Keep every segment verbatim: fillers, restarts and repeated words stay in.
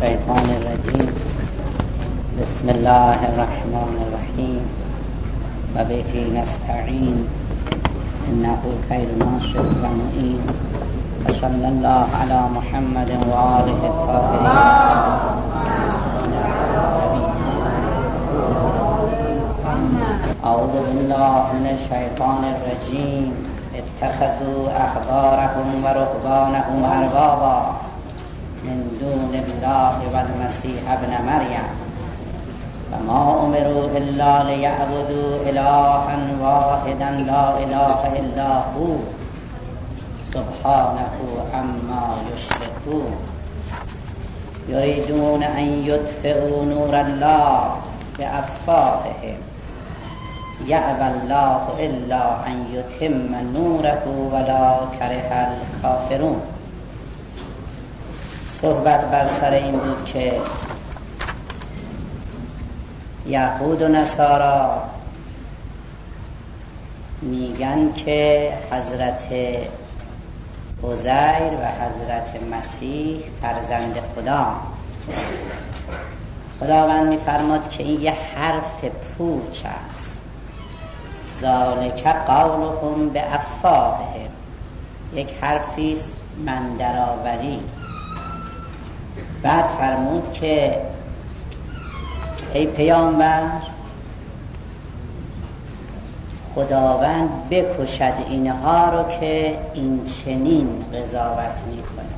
الشيطان الرجيم بسم الله الرحمن الرحيم وبه نستعين إنه خير ناصر ومعين وصلى الله على محمد وآله الطاهرين. أعوذ بالله من الشيطان الرجيم اتخذوا أحبارهم ورهبانهم أربابا من دون الله والمسيح ابن مريم وما أمروا إلا ليعبدوا إلها واحدا لا إله إلا هو سبحانه عما يشركون يريدون أن يطفئوا نور الله بأفواههم يأبى الله إلا أن يتم نوره ولو كره الكافرون. صحبت بر سر این بود که یهود و نصارا میگن که حضرت عزیر و حضرت مسیح فرزند خدا. خداوند میفرماد که این یه حرف پوچ است. ذالک قولهم بافواههم، یک حرفی است من درآوری. بعد فرمود که ای پیامبر خداوند بکشد اینها رو که این چنین قضاوت میکنه.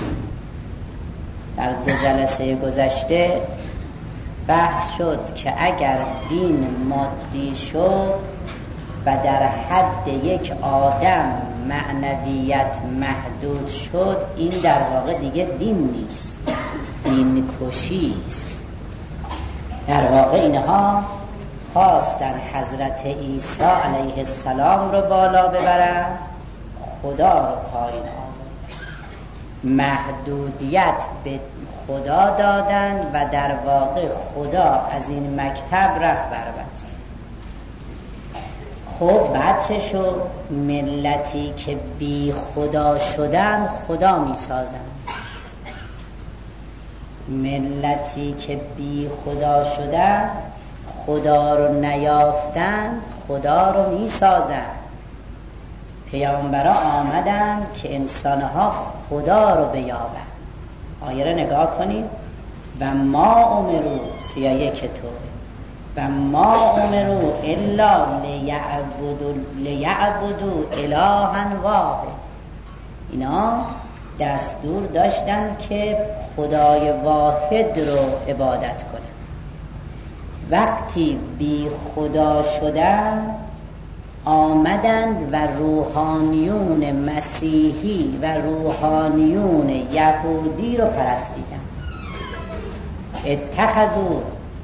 در دو جلسه گذشته بحث شد که اگر دین مادی شد و در حد یک آدم معنویت محدود شد، این در واقع دیگه دین نیست، دین کشی است. در واقع اینها خواستن حضرت عیسی علیه السلام رو بالا ببرن، خدا رو پایین آوردن، محدودیت به خدا دادن و در واقع خدا از این مکتب رفت بربست. خب بعد چه شد؟ ملتی که بی خدا شدن خدا می سازن. ملتی که بی خدا شدن خدا رو نیافتن خدا رو می سازن. پیامبران آمدن که انسانها خدا رو بیابن. آیه رو نگاه کنید. و ما امرو سی و یک توبه و ما امرو الا لیعبدوا لیعبدوا الها واحد. اینا دستور داشتن که خدای واحد رو عبادت کنن. وقتی بی خدا شدن آمدند و روحانیون مسیحی و روحانیون یهودی رو پرستیدن. اتخذوا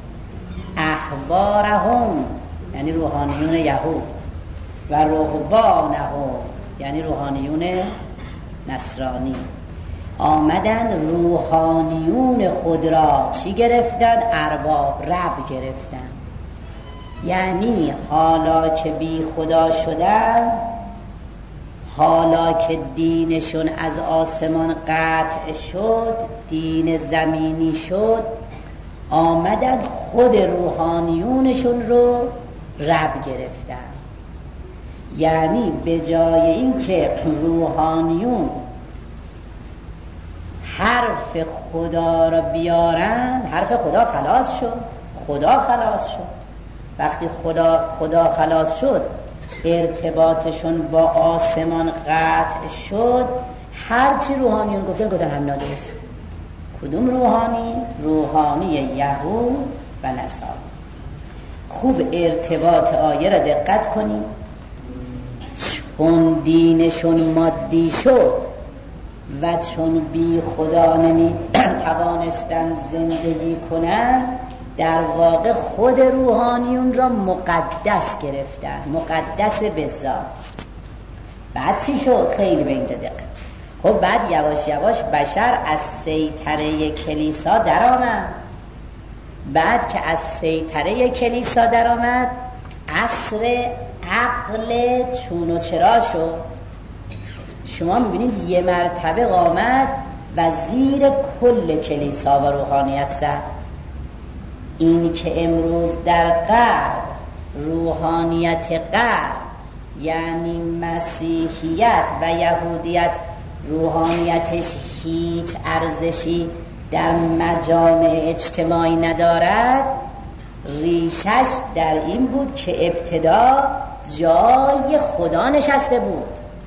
احبارهم یعنی روحانیون یهود و رهبانهم یعنی روحانیون نصرانی، آمدن روحانیون خود را چی گرفتن؟ ارباب، رب گرفتن. یعنی حالا که بی خدا شدن، حالا که دینشون از آسمان قطع شد، دین زمینی شد، آمدن خود روحانیونشون رو رب گرفتن. یعنی به جای این که روحانیون حرف خدا را بیارن، حرف خدا خلاص شد، خدا خلاص شد. وقتی خدا خدا خلاص شد، ارتباطشون با آسمان قطع شد. هرچی روحانیون گفتن گفتن هم نادرست. کدوم روحانی؟ روحانی یهود و نصارا. خوب ارتباط آیه را دقت کنید. چون دینشون مادی شد و چون بی خدا نمی توانستن زندگی کنن، در واقع خود روحانیون را مقدس گرفتن، مقدس به ذات. بعد چی شد؟ خیلی به اینجا دقت. خب بعد یواش یواش بشر از سیطره کلیسا در آمد. بعد که از سیطره کلیسا در آمد، عصر عقل چون و چرا شد. شما میبینید یه مرتبه آمد و زیر کل کلیسا و روحانیت زد. این که امروز در غرب روحانیت غرب یعنی مسیحیت و یهودیت روحانیتش هیچ ارزشی در مجامع اجتماعی ندارد، ریشش در این بود که ابتدا جای خدا نشسته بود.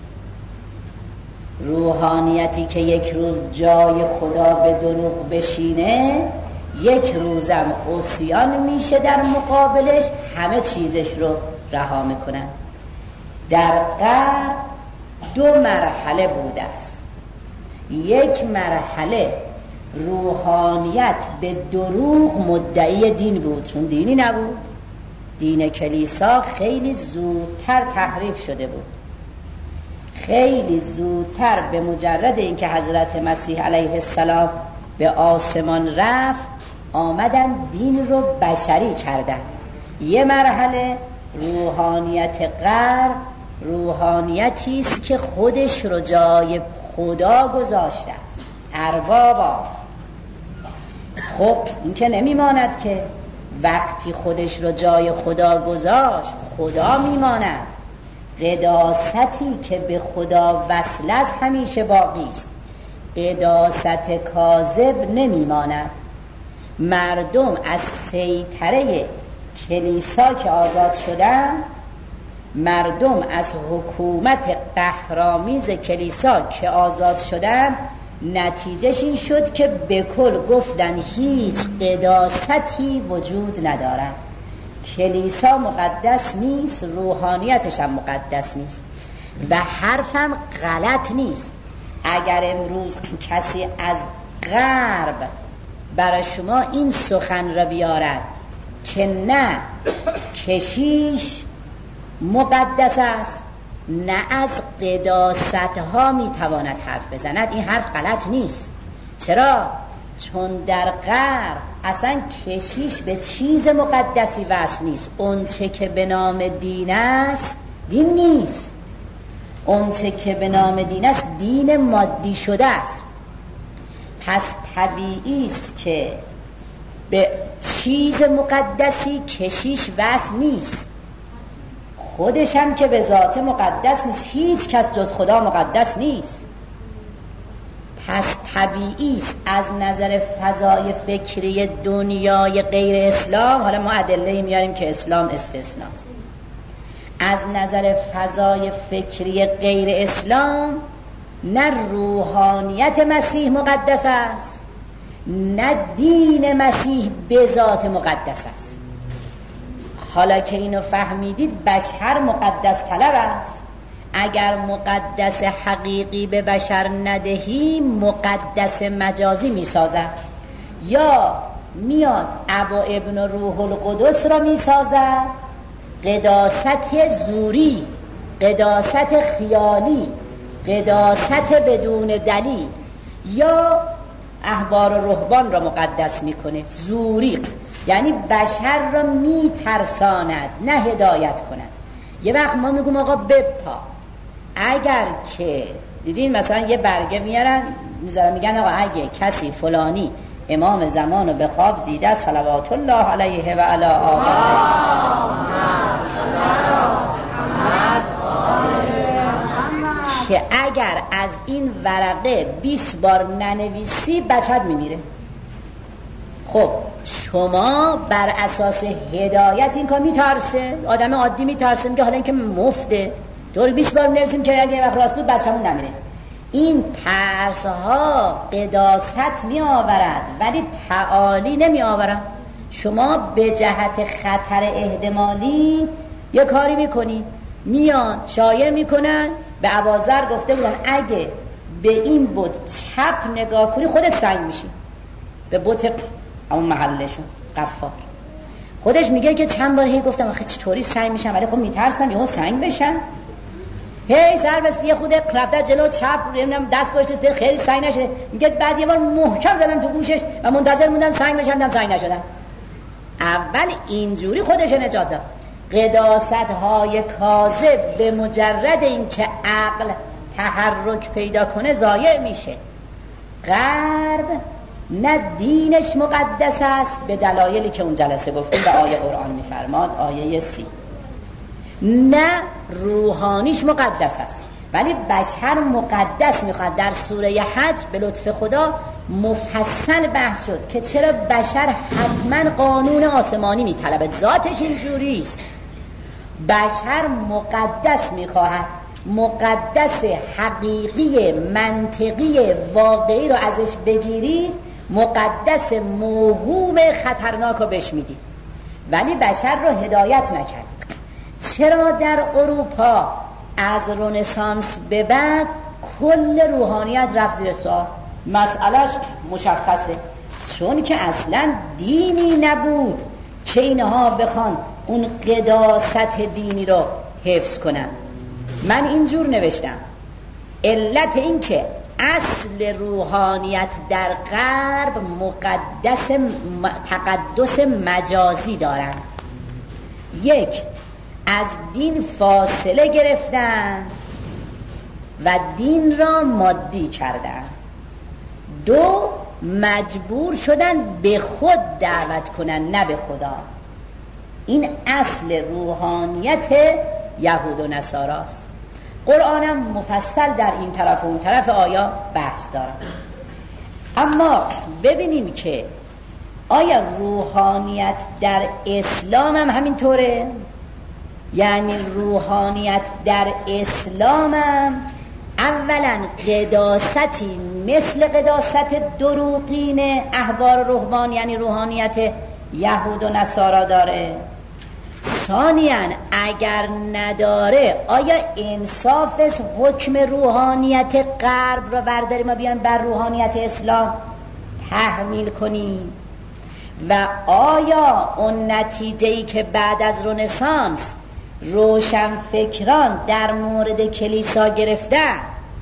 روحانیتی که یک روز جای خدا به دروغ بشینه، یک روزم عصیان میشه در مقابلش، همه چیزش رو رها میکنن. در غرب دو مرحله بوده است. یک مرحله روحانیت به دروغ مدعی دین بود، چون دینی نبود. دین کلیسا خیلی زودتر تحریف شده بود. خیلی زودتر به مجرد اینکه حضرت مسیح علیه السلام به آسمان رفت، آمدن دین رو بشری کردن. یه مرحله روحانیت غرب روحانیتی است که خودش رو جای خدا گذاشته است. اربابا، خب این که نمیماند که وقتی خودش رو جای خدا گذاشت خدا میماند. قداستی که به خدا وصل است همیشه باقی است. قداست کاذب نمیماند. مردم از سیطره کلیسا که آزاد شدن، مردم از حکومت قهرآمیز کلیسا که آزاد شدن، نتیجهش این شد که به کل گفتن هیچ قداستی وجود ندارد. کلیسا مقدس نیست، روحانیتش هم مقدس نیست و حرفم غلط نیست. اگر امروز کسی از غرب برای شما این سخن را بیارد که نه کشیش مقدس است، نه از قداست ها میتواند حرف بزند، این حرف غلط نیست. چرا؟ چون در غرب اصلا کشیش به چیز مقدسی وصل نیست. اون چه که به نام دین است دین نیست. اون چه که به نام دین است دین مادی شده است. پس طبیعی است که به چیز مقدسی کشیش وصل نیست. خودش هم که به ذات مقدس نیست. هیچ کس جز خدا مقدس نیست. پس طبیعی است از نظر فضای فکری دنیای غیر اسلام، حالا ما ادله میاریم که اسلام استثناست، از نظر فضای فکری غیر اسلام نه روحانیت مسیح مقدس است، نه دین مسیح به ذات مقدس است. حالا که اینو فهمیدید، بشر مقدس طلب است. اگر مقدس حقیقی به بشر ندهی، مقدس مجازی میسازد، یا میاد ابا ابن روح القدس را میسازد، قداست زوری، قداست خیالی، قداست بدون دلیل، یا احبار و رهبان را مقدس میکنه، زوری، یعنی بشر را میترساند نه هدایت کند. یه وقت ما میگم آقا بپا، اگر که دیدین مثلا یه برگه میارن میذارن میگن آقا اگه کسی فلانی امام زمانو به خواب دیده صلوات الله علیه و علی آله که اگر از این ورقه بیست بار ننویسی بچت میمیره. خب شما بر اساس هدایت این کار میترسه، آدم عادی میترسه، میگه حالا این که مفته طور بیست بار می‌نویسیم که اگه وقت راست بود بچه‌مون نمیره. این ترس ها قداست می آورد ولی تعالی نمی آورد. شما به جهت خطر احتمالی یه کاری میکنید، میان شایع میکنن. به ابوذر گفته بودن اگه به این بت چپ نگاه کنی خودت سنگ میشی، به بت اون محلشون قفار. خودش میگه که چند بار هی گفتم آخه چطوری سنگ میشم، ولی خب میترسنم یهو سنگ بشم. هی سر بس یه خود رفته جلو چپ نمیدونم دست گوشته خیلی سنگ نشده. میگه بعد یه بار محکم زدم تو گوشش و منتظر موندم سنگ بشم، دم سنگ نشدم. اول اینجوری خودش نجات داد. قداست های کاذب به مجرد این که عقل تحرک پیدا کنه ضایع میشه. غرب نه دینش مقدس است به دلایلی که اون جلسه گفتیم و آیه قرآن میفرماد، آیه سی، نه روحانیش مقدس است ولی بشر مقدس میخواد. در سوره حج به لطف خدا مفصل بحث شد که چرا بشر حتما قانون آسمانی میطلبه، ذاتش اینجوری است. بشر مقدس میخواهد، مقدس حقیقی منطقی واقعی رو ازش بگیرید، مقدس موهوم خطرناک رو بهش میدید، ولی بشر رو هدایت نکرد. چرا در اروپا از رنسانس به بعد کل روحانیت رفت زیر سوال؟ مسئلهش مشخصه، چون که اصلا دینی نبود که اینها بخوان اون قداست دینی رو حفظ کنن. من اینجور نوشتم علت این که اصل روحانیت در غرب مقدس تقدس مجازی دارن. یک، از دین فاصله گرفتن و دین را مادی کردن. دو، مجبور شدن به خود دعوت کنن نه به خدا. این اصل روحانیت یهود و نصاراست. قرآنم مفصل در این طرف و اون طرف آیا بحث دارم. اما ببینیم که آیا روحانیت در اسلام هم همینطوره؟ یعنی روحانیت در اسلام هم اولا قداستی مثل قداست دروغین احبار رهبان یعنی روحانیت یهود و نصارا داره؟ ثانیاً اگر نداره آیا انصاف است حکم روحانیت غرب رو برداریم و بیایم بر روحانیت اسلام تحمیل کنیم؟ و آیا اون نتیجه‌ای که بعد از رنسانس روشنفکران در مورد کلیسا گرفتن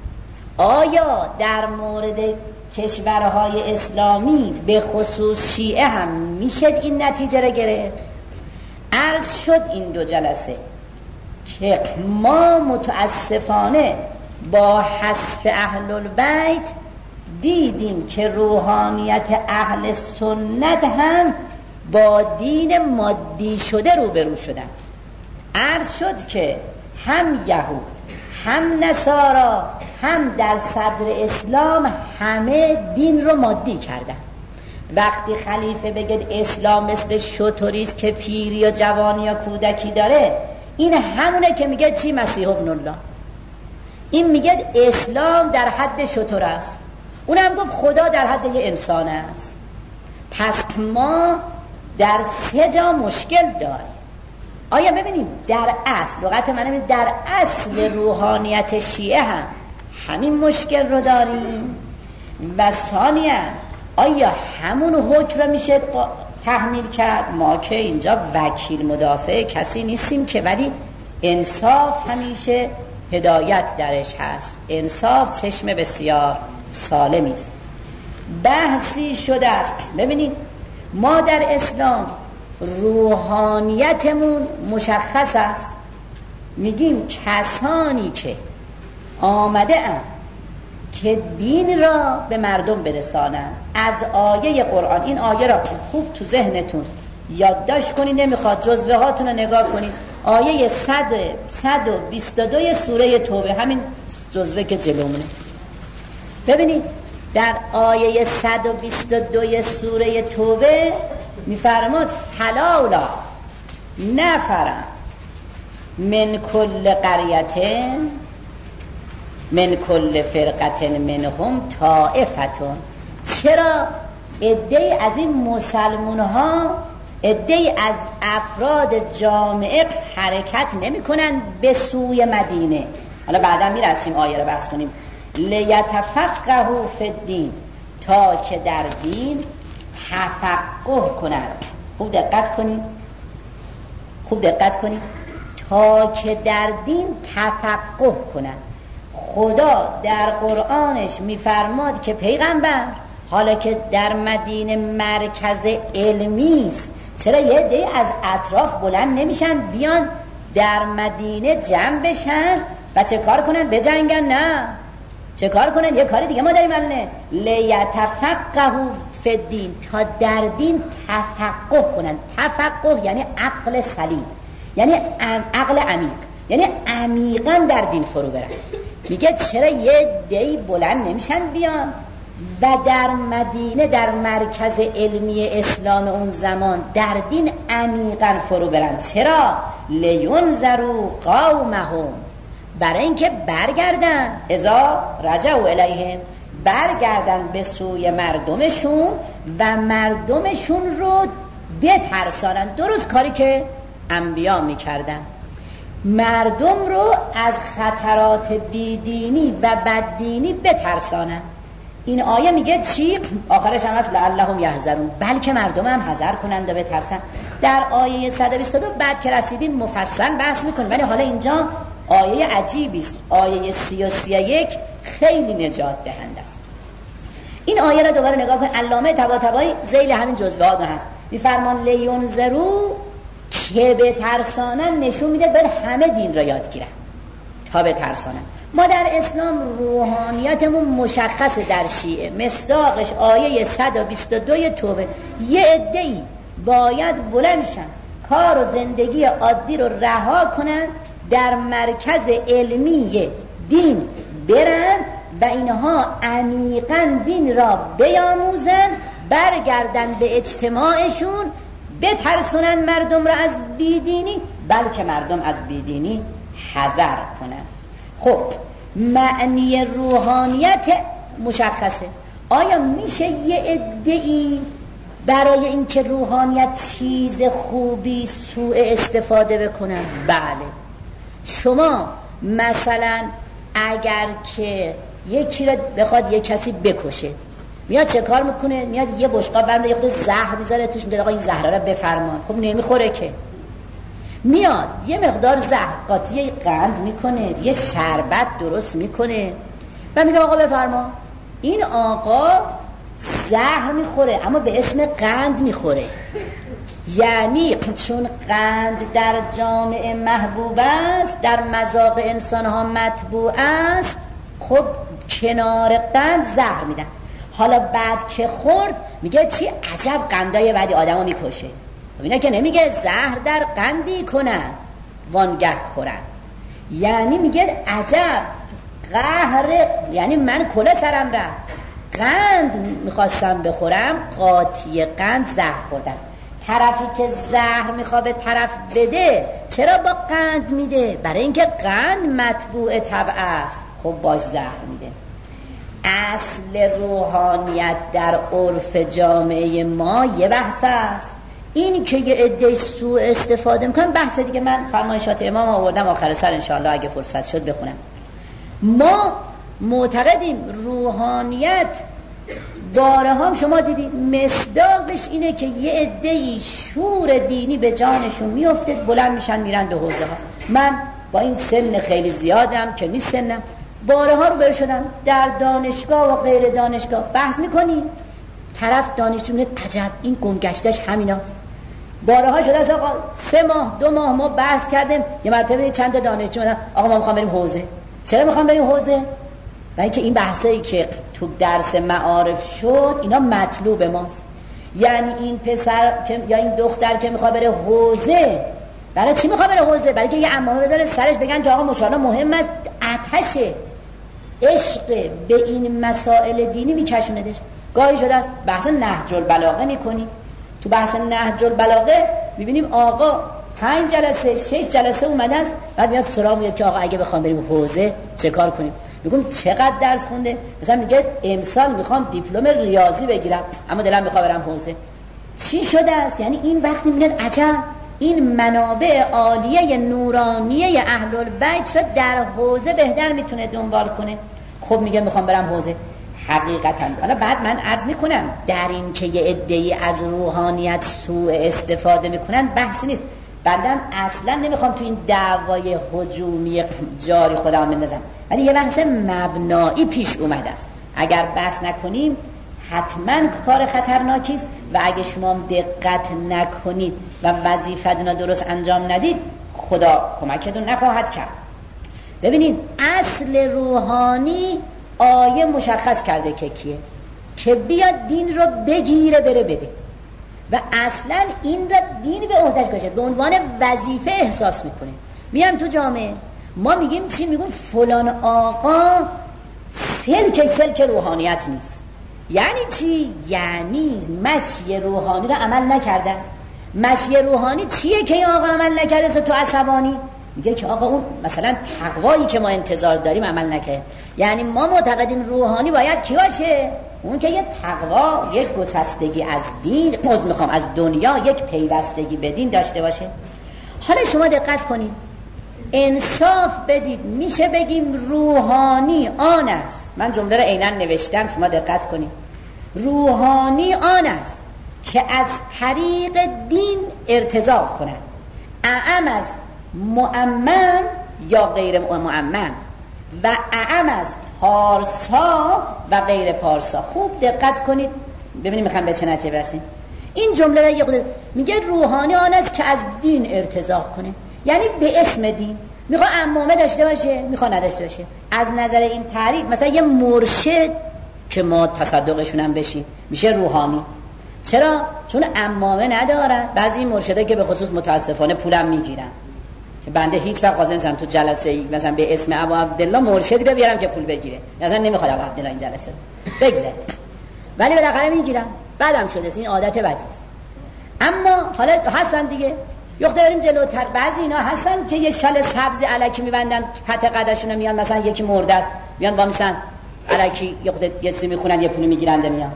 آیا در مورد کشورهای اسلامی به خصوص شیعه هم میشه این نتیجه رو گرفت؟ عرض شد این دو جلسه که ما متاسفانه با حذف اهل البیت دیدیم که روحانیت اهل سنت هم با دین مادی شده روبرو شدن. عرض شد که هم یهود هم نصارا هم در صدر اسلام همه دین رو مادی کردن. وقتی خلیفه بگه اسلام مثل شتریست که پیری یا جوانی یا کودکی داره، این همونه که میگه چی؟ مسیح ابن الله. این میگه اسلام در حد شتر است، اون هم گفت خدا در حد یه انسان است. پس ما در سه جا مشکل داریم. آیا ببینیم در اصل، لغت من در اصل روحانیت شیعه هم همین مشکل رو داریم؟ و ثانیاً آیا همون حکم رو میشه تحمیل کرد؟ ما که اینجا وکیل مدافع کسی نیستیم که، ولی انصاف همیشه هدایت درش هست. انصاف چشم بسیار سالمی است. بحثی شده است. ببینید ما در اسلام روحانیتمون مشخص است. میگیم کسانی که آمده اند که دین را به مردم برسانن از آیه قرآن. این آیه را خوب تو ذهنتون یادداشت کنید، نمیخواد جزوه هاتون رو نگاه کنید. آیه صد و بیست و دو سوره توبه، همین جزوه که جلومونه. ببینید در آیه صد و بیست و دو سوره توبه میفرماد فلولا نفرن من کل قریة من کل فرقة منهم طائفتون. چرا عده‌ای از این مسلمون ها، عده‌ای از افراد جامعه حرکت نمی کنن به سوی مدینه؟ حالا بعدا میرسیم آیه رو بحث کنیم. لیتفقهوا فی الدین، تا که در دین تفقه کنن. خوب دقت کنید، خوب دقت کنید. تا که در دین تفقه کنن. خدا در قرآنش میفرماد که پیغمبر حالا که در مدینه مرکز علمی است، چرا یه عده از اطراف بلند نمیشن بیان در مدینه جمع بشن و چه کار کنن؟ بجنگن؟ نه، چه کار کنن؟ یه کاری دیگه ما داریم الان، لیتفقهوا فی الدین، تا در دین تفقه کنن. تفقه یعنی عقل سلیم، یعنی عقل عمیق، یعنی عمیقا در دین فرو برن. میگه چرا یه دی بلند نمیشن بیان و در مدینه در مرکز علمی اسلام اون زمان در دین عمیقا فرو برن؟ چرا؟ لینذروا قومهم، برای اینکه برگردن، اذا رجعوا الیهم، برگردن به سوی مردمشون و مردمشون رو بترسانن. درست کاری که انبیا میکردن، مردم رو از خطرات بیدینی و بددینی بترسانن. این آیه میگه چی؟ آخرش هم هست لعلهم یحذرون، بلکه مردم هم حذر کنند و بترسن. در آیه صد و بیست و دو بعد که رسیدیم مفصل بحث میکنیم، ولی حالا اینجا آیه عجیبی است. آیه سی و سی و یک خیلی نجات دهنده است. این آیه را دوباره نگاه کن. علامه طباطبایی ذیل همین جزوهات هست، میفرمان لینذروا که بترسانن، نشون میده باید همه دین را یاد گیرن تا بترسانن. ما در اسلام روحانیتمون مشخصه، در شیعه مصداقش آیه صد و بیست و دو توبه. یه عده‌ای باید بلند شن، کار و زندگی عادی رو رها کنن، در مرکز علمی دین برن و اینها عمیقاً دین را بیاموزن، برگردن به اجتماعشون، بترسونن مردم را از بیدینی، بلکه مردم از بیدینی حذر کنن. خب معنی روحانیت مشخصه. آیا میشه یه عده‌ای برای اینکه روحانیت چیز خوبی سوء استفاده بکنن؟ بله. شما مثلا اگر که یکی را بخواد یک کسی بکشه، میاد چه کار میکنه؟ میاد یه بشقاب برمی‌داره، یه خود زهر میذاره توش، میگه آقا این زهره رو بفرمان. خب نمیخوره که. میاد یه مقدار زهر قاطی قند میکنه، یه شربت درست میکنه و میگه آقا بفرما. این آقا زهر میخوره اما به اسم قند میخوره. یعنی چون قند در جامعه محبوب است، در مذاق انسان ها مطبوع است، خب کنار قند زهر میدن. حالا بعد که خورد میگه چی عجب قندای بعدی آدمو میکشه. اینا که نمیگه زهر در قندی کنن وانگه خورن، یعنی میگه عجب قهر، یعنی من کله سرم رفت، قند میخواستم بخورم، قاطی قند زهر خوردم. طرفی که زهر میخواد به طرف بده چرا با قند میده؟ برای اینکه قند مطبوع طبع است، خب باش زهر میده. اصل روحانیت در عرف جامعه ما یه بحث است. این که یه عده سوء استفاده میکنن بحث دیگه. من فرمایشات امام آوردم آخر سر انشاءالله اگه فرصت شد بخونم. ما معتقدیم روحانیت باره هم شما دیدید مصداقش اینه که یه عده‌ای شور دینی به جانشون میفته، بلند میشن میرن به حوزه ها. من با این سن خیلی زیادم که نیست سنم، باره ها رو بر شدم در دانشگاه و غیر دانشگاه بحث میکنی، طرف دانشجو میگه عجب این گمگشتش همیناست. باره ها شده است آقا سه ماه دو ماه ما بحث کردیم، یه مرتبه چند تا دانشجو میگن آقا ما میخوام بریم حوزه. چرا میخوام بریم حوزه؟ برای اینکه این بحثایی که تو درس معارف شد اینا مطلوب ماست. یعنی این پسر که یا این دختر که میخواد بره حوزه، برای چی میخواد بره حوزه؟ برای که یه عمامه بذاره سرش بگن که آقا مشاءالله مهم است، آتش عشق به این مسائل دینی میکشوندش. گاهی شده است بحث نهج البلاغه میکنی، تو بحث نهج البلاغه میبینیم آقا پنج جلسه شش جلسه اومده است، بعد میاد سراغ میاد که آقا اگه بخوام بریم حوزه چه کار کنیم؟ میگم چقدر درس خونده؟ مثلا میگه امسال میخوام دیپلم ریاضی بگیرم اما دلم میخواد برم حوزه. چی شده است؟ یعنی این وقتی میگن عجب این منابع عالیه نورانیه اهل البیت را در حوزه بهتر میتونه دنبال کنه. خب میگه میخوام برم حوزه. حقیقتا حالا بعد من عرض میکنم در این که یه عده‌ای از روحانیت سوء استفاده میکنن بحثی نیست. بعدم اصلا نمیخوام تو این دعوای هجومی جاری خودم بندازم، ولی یه بحث مبنایی پیش اومده است. اگر بحث نکنیم حتما کار خطرناکی است و اگه شما دقت نکنید و وظیفتون رو درست انجام ندید خدا کمکتون نخواهد کرد. ببینید اصل روحانی آیه مشخص کرده که کیه، که بیاد دین رو بگیره بره بده و اصلا این را دین به عهده‌اش گذاشته، به عنوان وظیفه احساس میکنه. میام تو جامعه ما میگیم چی؟ میگیم فلان آقا سلک سلک روحانیت نیست. یعنی چی؟ یعنی مشی روحانی را عمل نکرده است. مشی روحانی چیه که این آقا عمل نکرده است؟ تو عصبانی میگه که آقا اون مثلا تقوایی که ما انتظار داریم عمل نکرده. یعنی ما معتقدیم روحانی باید کی باشه؟ اون که یه تقوا، یک گسستگی از دین، باز میخوام از دنیا، یک پیوستگی به دین داشته باشه. حالا شما دقت کنید، انصاف بدید، میشه بگیم روحانی آن است، من جمله رو عیناً نوشتم شما دقت کنید، روحانی آن است که از طریق دین ارتزاق کنند، اعم از مؤمن یا غیر مؤمن و اعم از پارسا و غیر پارسا. خوب دقت کنید ببینید میخوام به چه نتیجه برسیم. این جمله را یه خود میگه روحانی آن است که از دین ارتزاق کنه، یعنی به اسم دین میخواد عمامه داشته باشه، میخواد نداشته باشه. از نظر این تعریف مثلا یه مرشد که ما تصدقشون هم بشیم میشه روحانی. چرا؟ چون عمامه ندارن. بعضی مرشدا که به خصوص متاسفانه پولم میگیرن که بنده هیچ وقت قاضی نیستم تو جلسه ای مثلا به اسم ابو عبدالله مرشدی رو بیارم که پول بگیره، مثلا نمیخواد ابو عبدالله این جلسه بگذره، ولی بالاخره میگیرم. بعدم شده این عادت بدی است. اما حالا هستن دیگه، یخته بریم جلوتر، بعضی اینا هستن که یه شال سبز الکی میبندن پت قدشون رو، میان مثلا یکی مرده است میان با میسن الکی یخته یه چیزی میخونن یه پول میگیرنده میان.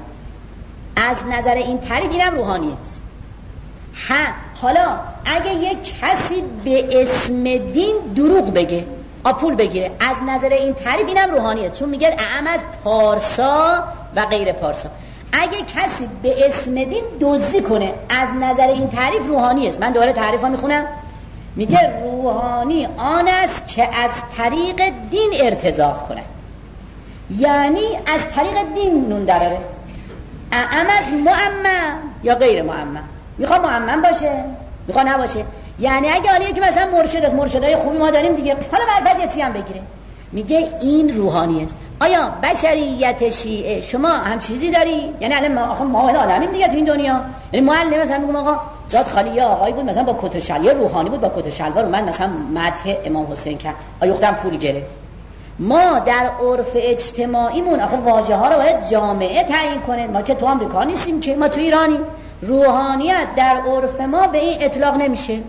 از نظر این تعریف اینم روحانی است. ها حالا اگه یک کسی به اسم دین دروغ بگه پول بگیره، از نظر این تعریف اینم روحانیه، چون میگه اعم از پارسا و غیر پارسا. اگه کسی به اسم دین دزدی کنه، از نظر این تعریف روحانی است. من دوباره تعریف ها میخونم. میگه روحانی آن است که از طریق دین ارتزاق کنه، یعنی از طریق دین نون دراره. اعم از مؤمن یا غیر مؤمن، میخواد مؤمن باشه میخواد نباشه. یعنی اگه حالا یکی مثلا مرشد، مرشدای خوبی ما داریم دیگه، حالا معرفت هم بگیره، میگه این روحانی است. آیا بشریت شیعه شما هم چیزی داری؟ یعنی الان ما آخه ما آدمیم دیگه تو این دنیا. یعنی معلم مثلا میگم آقا جات خالی یا آقایی بود مثلا با کت و شلوار روحانی بود با کت و شلوار اومد مثلا مدح امام حسین کرد، آیا اختم پول گرفت. ما در عرف اجتماعیمون آخه واژه ها رو باید جامعه تعیین کنه. ما که تو آمریکا نیستیم که، ما تو ایرانیم. روحانیت در عرف ما به این اطلاق نمیشه.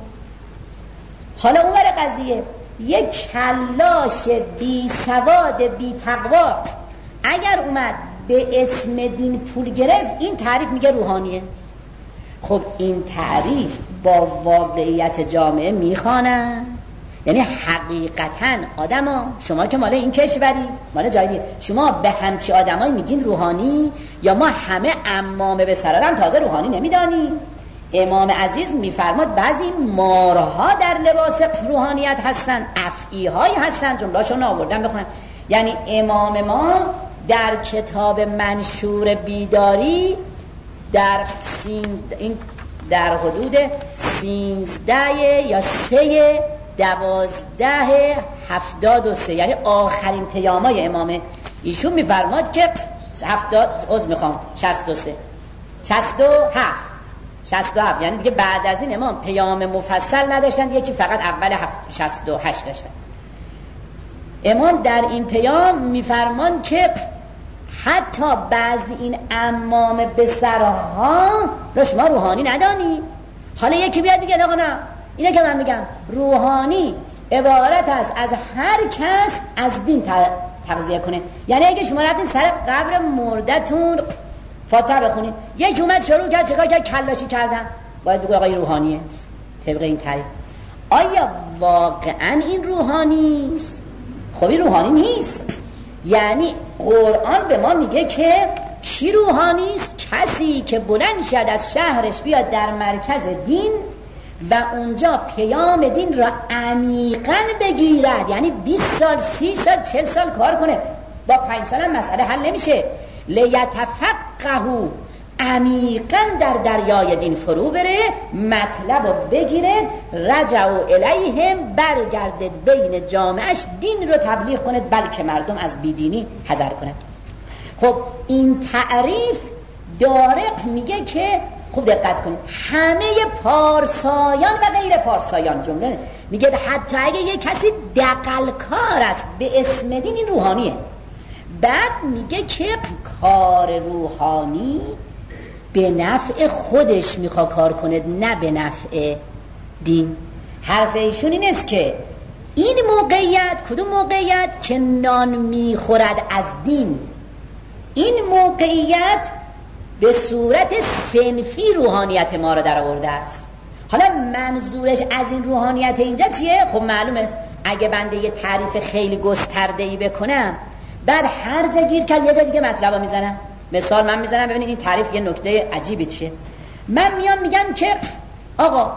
حالا اون ور قضیه یک کلاش بی سواد بی تقوا اگر اومد به اسم دین پول گرفت، این تعریف میگه روحانیه. خب این تعریف با واقعیت جامعه میخوانه؟ یعنی حقیقتا آدما شما که مال این کشوری مال جای دیگه، شما به همچی آدمایی میگین روحانی، یا ما همه عمامه به سرارم تازه روحانی نمیدانی؟ امام عزیز میفرماد بعضی مارها در لباس روحانیت هستن، افعی هایی هستن، جمله‌اشون آوردن بخونم. یعنی امام ما در کتاب منشور بیداری در سین این در حدود سینزده یا سه دوازده هفتاد و سه، یعنی آخرین پیامای امامه، ایشون میفرماد که هفتاد از میخوام شصت و سه شصت و هفت شصت و هفت، یعنی دیگه بعد از این امام پیام مفصل نداشتن، یکی فقط اول هفت شصت و هشت داشتن. امام در این پیام میفرمان که حتی بعضی این امام به سرها رو شما روحانی ندانی. حالا یکی بیاد بگه آقا نه، اینه که من میگم روحانی عبارت است از هر کس از دین تغذیه کنه. یعنی اگه شما رفتین سر قبر مردتون فاتحه بخونید، یک اومد شروع کرد چکار کرد کلاشی کردن، باید بگو آقای روحانیه طبق این تعریف. آیا واقعا این روحانی است؟ خب این روحانی نیست. یعنی قرآن به ما میگه که کی روحانی است؟ کسی که بلند شد از شهرش بیاد در مرکز دین و اونجا پیام دین را عمیقاً بگیرد. یعنی بیست سال سی سال چهل سال کار کنه، با پنج سال هم مسئله حل نمیشه. لیتفقهوا عمیقاً در دریای دین فرو بره، مطلب رو بگیره، رجعوا الیهم، برگردد بین جامعش دین رو تبلیغ کنه، بلکه مردم از بیدینی حذر کنه. خب این تعریف دارق میگه که خوب دقت کنید، همه پارسایان و غیر پارسایان جمله میگه حتی اگه یه کسی دغل‌کار است به اسم دین، این روحانیه. بعد میگه که کار روحانی به نفع خودش میخواد کار کنه، نه به نفع دین. حرف ایشون این است که این موقعیت، کدوم موقعیت؟ که نان میخورد از دین، این موقعیت به صورت صنفی روحانیت ما رو در آورده است. حالا منظورش از این روحانیت اینجا چیه؟ خب معلوم است اگه بنده یه تعریف خیلی گسترده‌ای بکنم، بعد هر جا گیر کرد یه جا دیگه مطلبا میزنم. مثال من میزنم، ببینید این تعریف یه نکته عجیبی توشه. من میام میگم که آقا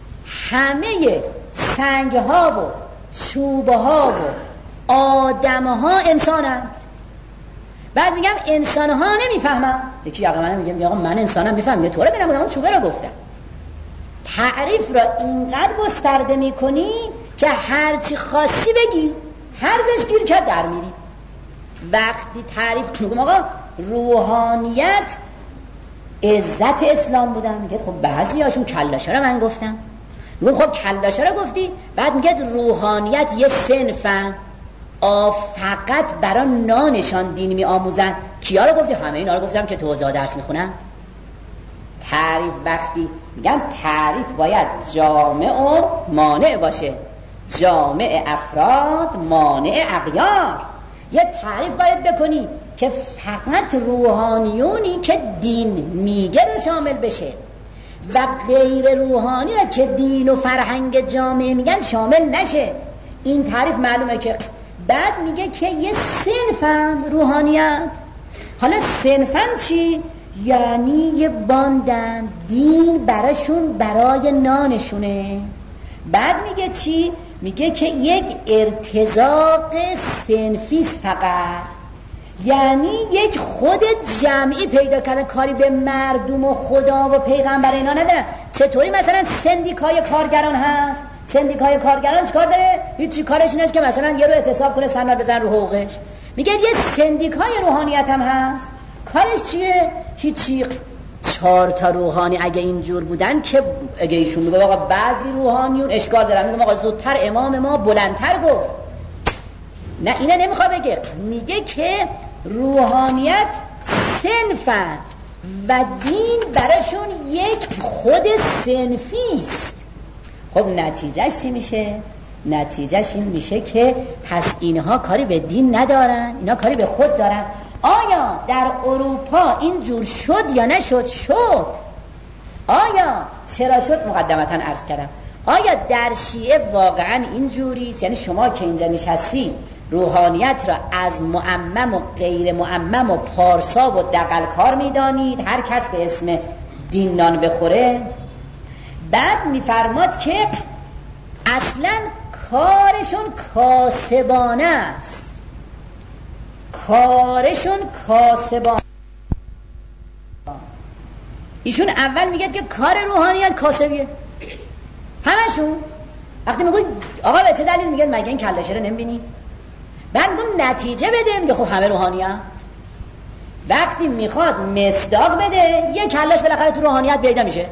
همه سنگ ها و چوب ها و آدم ها انسانند. بعد میگم انسان ها نمیفهمم. یکی آقا من میگم آقا من انسانم میفهمم، یه طوره بنم اون چوبه رو گفتم. تعریف را اینقدر گسترده میکنی که هرچی خاصی بگی، هر جاش گیر کرد در میری. وقتی تعریف میگم آقا روحانیت عزت اسلام بودن، میگه خب بعضی هاشون کلاشا رو من گفتم. میگم خب کلاشا رو گفتی، بعد میگه روحانیت یه صنفن آ فقط برای نانشان دین می آموزن. کیا رو گفتی؟ همه اینا رو گفتم که تو حوزه درس میخونن. تعریف وقتی میگم تعریف باید جامع و مانع باشه، جامع افراد مانع اغیار. یه تعریف باید بکنی که فقط روحانیونی که دین میگه رو شامل بشه و غیر روحانی را که دین و فرهنگ جامعه میگن شامل نشه. این تعریف معلومه که بعد میگه که یه صنفن روحانیت. حالا صنفن چی؟ یعنی یه باندن دین براشون برای نانشونه. بعد میگه چی؟ میگه که یک ارتزاق صنفیست فقط، یعنی یک خود جمعی پیدا کردن، کاری به مردم و خدا و پیغمبر اینا ندارن. چطوری مثلا سندیکای کارگران هست؟ سندیکای کارگران چیکار داره؟ هیچ کارش نیست که مثلا یه رو اعتصاب کنه سند بزن رو حقوقش. میگه یه سندیکای روحانیت هم هست، کارش چیه؟ هیچی. چهار تا روحانی اگه اینجور بودن که اگه ایشون میگه آقا بعضی روحانیون اشکال دارن، میگم آقا زودتر امام ما بلندتر گفت. نه اینه نمیخواد بگه، میگه که روحانیت صنفن و دین براشون یک خود صنفیست. خب نتیجهش چی میشه؟ نتیجهش این میشه که پس اینها کاری به دین ندارن، اینا کاری به خود دارن. آیا در اروپا این جور شد یا نشد؟ شد. آیا چرا شد؟ مقدمتا عرض کردم. آیا در شیعه واقعا این جوریست؟ یعنی شما که اینجا نشستی روحانیت را از معمم و غیر معمم و پارسا و دغل‌کار میدانید، هر کس به اسم دین نان بخوره؟ بعد میفرماد که اصلا کارشون کاسبانه است، کارشون کاسبانه. ایشون اول میگه که کار روحانیت کاسبیه همشون. وقتی میگه آقا به چه دلیل؟ میگه مگه این کلاشه رو نمیبینی؟ بعد میگم نتیجه بده، میگه خب همه روحانیت. وقتی میخواد مصداق بده یه کلاش بالاخره تو روحانیت پیدا میشه.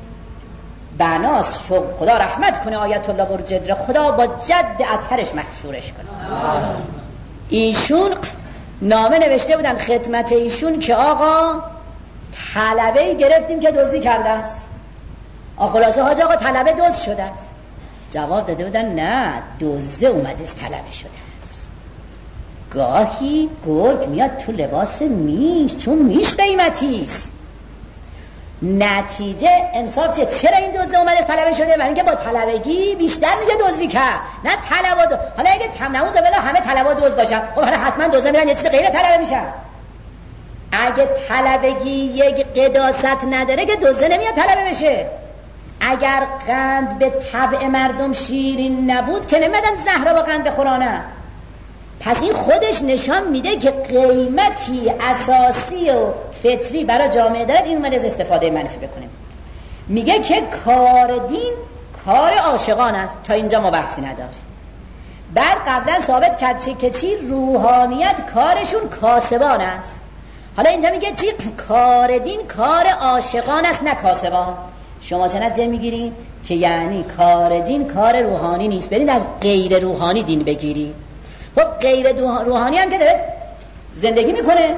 بناس خدا رحمت کنه آیت الله برجدره، خدا با جد اطهرش محشورش کنه. ایشون نامه نوشته بودن خدمت ایشون که آقا طلبه گرفتیم که دزدی کرده است. خلاصه حاج آقا طلبه دزد شده است. جواب داده بودن نه، دزده اومده است، طلبه شده است. گاهی گرگ میاد تو لباس میش، چون میش قیمتی است. نتیجه انصاف چیه؟ چرا این دزده اومده است طلبه شده؟ برای اینکه با طلبگی بیشتر میشه دزدی کرد، نه طلبا دو. حالا اگه تمنعوذ بالله همه طلبا دزد باشن، خب حالا حتما دزده میرن یه چیز غیر طلبه میشن. اگه طلبگی یک قداست نداره که دزده نمیاد طلبه بشه. اگر قند به طبع مردم شیرین نبود که نمیدن زهرا با قند بخورانه. پس این خودش نشان میده که قیمتی اساسی و فطری برای جامعه دارد، این اومده از استفاده منفی بکنیم. میگه که کار دین کار عاشقان است. تا اینجا ما بحثی نداریم. بعد قبلا ثابت کرد چی که چی روحانیت کارشون کاسبان است. حالا اینجا میگه چی کار دین کار عاشقان است نه کاسبان. شما چه نتیجه میگیرید؟ که یعنی کار دین کار روحانی نیست، برید از غیر روحانی دین بگیری. خب غیر روحانی هم که داره زندگی میکنه.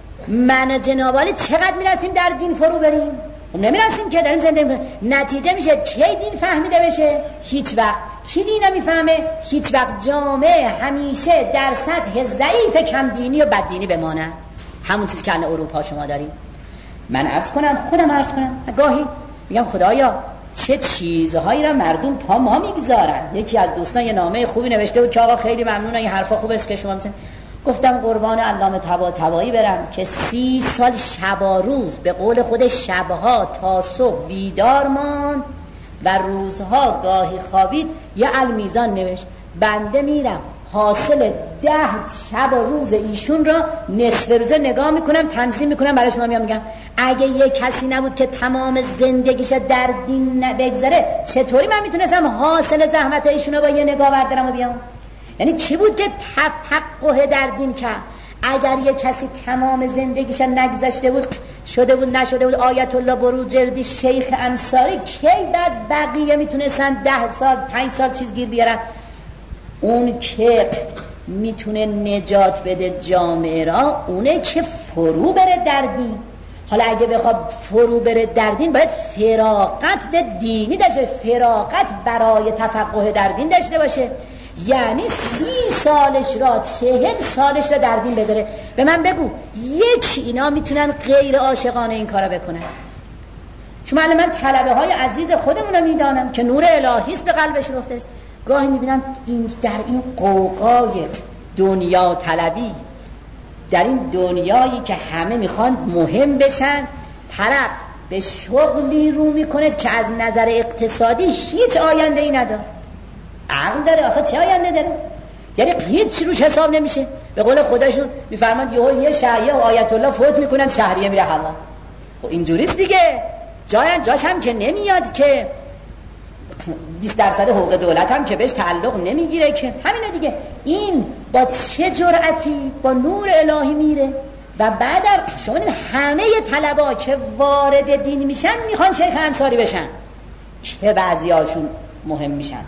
من جناب عالی چقدر میرسیم در دین فرو بریم؟ خب نمیرسیم که داریم زندگی میکنیم. نتیجه میشه کی دین فهمیده بشه؟ هیچ وقت. کی دین نمیفهمه؟ هیچ وقت. جامعه همیشه در سطح ضعیف کم دینی و بد دینی بمانه. همون چیزی که الان اروپا شما داریم. من عرض کنم خودم عرض کنم گاهی میگم خدایا چه چیزهایی را مردم پا ما میگذارن. یکی از دوستان یه نامه خوبی نوشته بود که آقا خیلی ممنونم این حرفا خوب است که شما میگین. گفتم قربان علامه طباطبایی برم که سی سال شب و روز به قول خود شبها تا صبح بیدار ماند و روزها گاهی خوابید، یه المیزان نوشت بنده میرم حاصل ده شب و روز ایشون را نصف روزه نگاه میکنم تنظیم میکنم برای شما میام میگم اگه یه کسی نبود که تمام زندگیش در دین بگذاره چطوری من میتونستم حاصل زحمت ایشون رو با یه نگاه بردارم و بیام؟ یعنی چی بود که تفقه در دین کرد؟ اگر یه کسی تمام زندگیش نگذشته بود شده بود نشده بود آیت الله بروجردی شیخ انصاری، کی بعد بقیه میتونستن ده سال پنج سال چیز گیر بیارن؟ اون که میتونه نجات بده جامعه را اونه که فرو بره در دین. حالا اگه بخواد فرو بره در دین باید فراغت دینی داشته، فراغت برای تفقه در دین داشته باشه. یعنی سی سالش را چهل سالش را در دین بذاره. به من بگو یک اینا میتونن غیر عاشقانه این کارا بکنن؟ شما الان من طلبه های عزیز خودمون رو میدانم که نور الهی است به قلبش رفته است. گاهی میبینم این در این قوقای دنیا طلبی، در این دنیایی که همه میخوان مهم بشن، طرف به شغلی رو میکنه که از نظر اقتصادی هیچ آینده ای نداره. عقل داره آخه چه آینده داره؟ یعنی هیچ روش حساب نمیشه. به قول خودشون میفرماد یه یه شهریه و آیت الله فوت میکنن شهریه میره هوا. خب اینجوریست دیگه. جای جاش هم که نمیاد که بیست درصد حقوق دولت هم که بهش تعلق نمیگیره که همینه دیگه. این با چه جرأتی با نور الهی میره و بعد شما همه طلبا که وارد دین میشن میخوان شیخ انصاری بشن که بعضیاشون مهم میشن.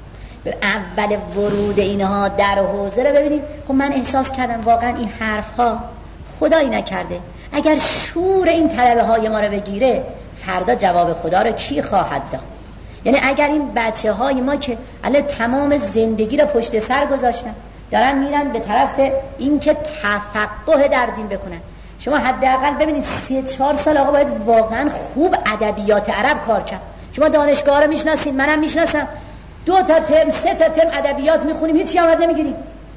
اول ورود اینها در حوزه رو ببینید. خب من احساس کردم واقعا این حرف ها خدایی نکرده اگر شور این طلبه های ما رو بگیره فردا جواب خدا رو کی خواهد داد؟ یعنی اگر این بچه های ما که الان تمام زندگی رو پشت سر گذاشتن دارن میرن به طرف این که تفقه در دین بکنن. شما حداقل ببینید سه چهار سال آقا باید واقعا خوب ادبیات عرب کار کرد. شما دانشگاه رو میشناسید، منم میشناسم، دو تا ترم سه تا ترم ادبیات میخونیم هیچ یاد نمیگیریم.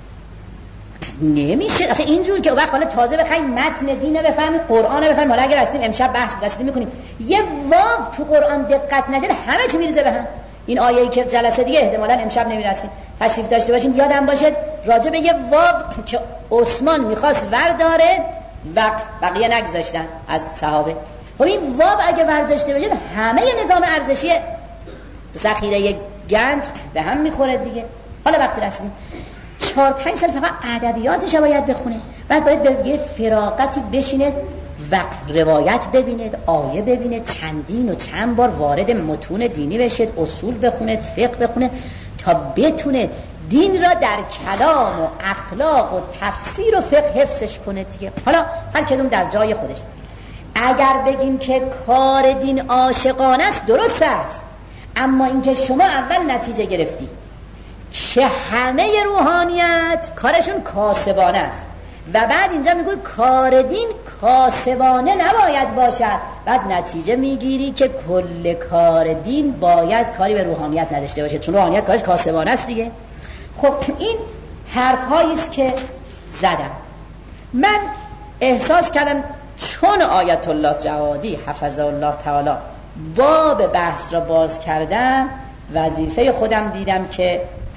نمیشه آخه اینجور که وقت حالا تازه بخوایم متن دین بفهمیم، قرآن بفهمیم. حالا اگر هستیم امشب بحث رسیدیم میکنیم یه واو تو قرآن دقت نشه همه چی میریزه به هم. این آیه‌ای که جلسه دیگه احتمالاً امشب نمیرسیم تشریف داشته باشین یادم باشه راجع به یه واو که عثمان میخواست ورداره و بقیه نگذاشتن از صحابه. خب این واو اگه ورداشته بشه همه نظام ارزشی ذخیره گنج به هم میخوره دیگه. حالا وقتی رسیدیم چهار پنج سال فقط ادبیاتش باید بخونه، بعد باید به یه فراغتی بشینه و روایت ببینید، آیه ببینید، چندین و چند بار وارد متون دینی بشید، اصول بخونید، فقه بخونه تا بتونه دین را در کلام و اخلاق و تفسیر و فقه حفظش کنه دیگه. حالا هر کدوم در جای خودش. اگر بگیم که کار دین عاشقانه است درست است، اما اینکه شما اول نتیجه گرفتی که همه روحانیت کارشون کاسبانه است و بعد اینجا میگوی کار دین کاسبانه نباید باشد، بعد نتیجه میگیری که کل کار دین باید کاری به روحانیت نداشته باشه چون روحانیت کارش کاسبانه است دیگه. خب این حرف هایی است که زدم. من احساس کردم چون آیت الله جوادی حفظه الله تعالی باب بحث را باز کردم، وظیفه خودم دیدم که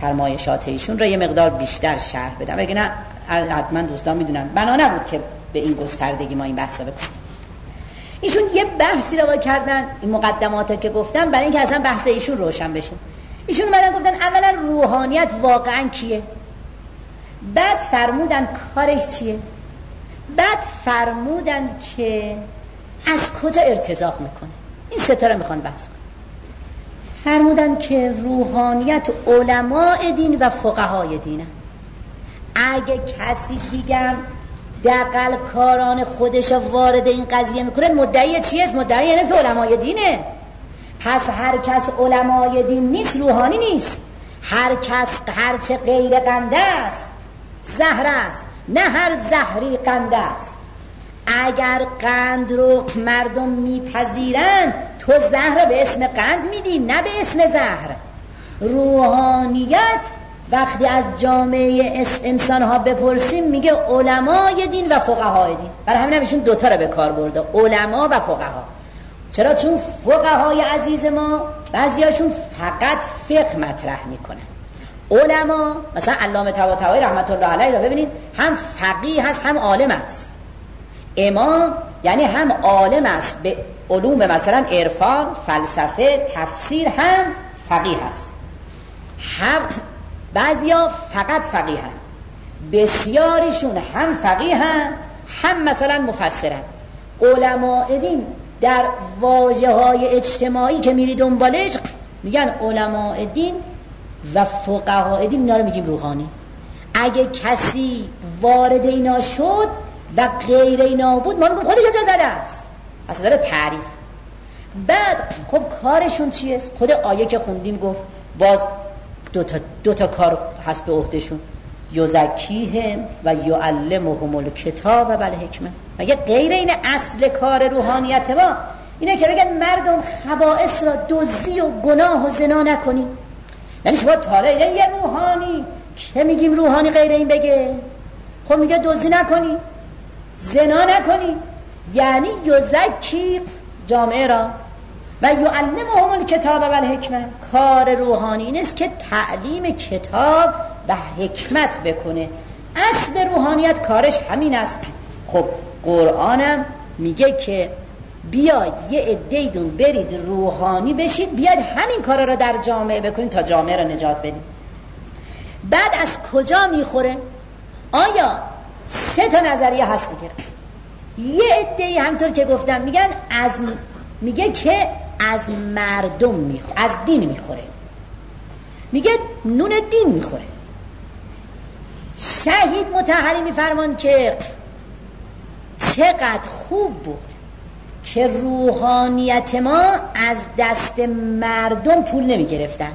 فرمایشات ایشون رو یه مقدار بیشتر شرح بدم، اگه نه حتما دوستان میدونن بنا نبود که به این گستردگی ما این بحثا بکنیم. ایشون یه بحثی رو کردن، این مقدماتی که گفتم برای اینکه اصلا بحث ایشون روشن بشه. ایشون اومدن گفتن اولا روحانیت واقعا کیه، بعد فرمودن کارش چیه، بعد فرمودن که از کجا ارتزاق میکنه. این سه تا رو میخوان بحث کنن. فرمودن که روحانیت علماء دین و فقهای دینه. اگه کسی دیگه دقل کاران خودش وارد این قضیه میکنه، مدعی چیه؟ مدعی اینه که علمای دینه. پس هر کس علمای دین نیست روحانی نیست. هر کس هر چه غیر قنده است زهر است، نه هر زهری قنده است. اگر قند رو مردم میپذیرن، تو زهر به اسم قند میدی نه به اسم زهر. روحانیت وقتی از جامعه انسان ها بپرسیم میگه علمای دین و فقهای دین. برای همین ایشون دوتا رو به کار برده، علما و فقها. چرا؟ چون فقهای عزیز ما بعضیاشون فقط فقه مطرح میکنن. علما مثلا علامه طباطبایی رحمت الله علیه رو ببینید، هم فقیه هست هم عالم است. امام یعنی هم عالم است به علوم مثلا عرفان، فلسفه، تفسیر، هم فقیه هست. هم بعضیا فقط فقیه هم، بسیاریشون هم فقیه هم هم مثلا مفسرن. علماء دین در واژه های اجتماعی که میری دنبالش میگن علماء دین و فقهای دین، اینا رو میگیم روحانی. اگه کسی وارد اینا شد و غیر اینا بود، ما میگیم خودش جا زده است. از نظر تعریف. بعد خب کارشون چیه؟ خود آیه که خوندیم گفت باز دو تا, دو تا کار هست به عهدهشون، یزکیهم و یعلمهم الکتاب و الحکمه. مگه غیر این اصل کار روحانیت ما اینه که بگن مردم خبائث را دزدی و گناه و زنا نکنین؟ یعنی شما تاله یه روحانی که میگیم روحانی غیر این بگه؟ خب میگه دزدی نکنی، زنا نکنی، یعنی یزکی جامعه را و یعلمهم الکتاب و الحکمه. کار روحانی این است که تعلیم کتاب و حکمت بکنه. اصل روحانیت کارش همین است. خب قرآنم میگه که بیاید یه عده‌ایتون برید روحانی بشید، بیاید همین کارا رو در جامعه بکنید تا جامعه رو نجات بدید. بعد از کجا میخوره؟ آیا سه تا نظریه هست دیگه. یه عده‌ای همطور که گفتم میگن از میگه که از مردم میخوره، از دین میخوره، میگه نون دین میخوره. شهید مطهری میفرمان که چقدر خوب بود که روحانیت ما از دست مردم پول نمیگرفتن.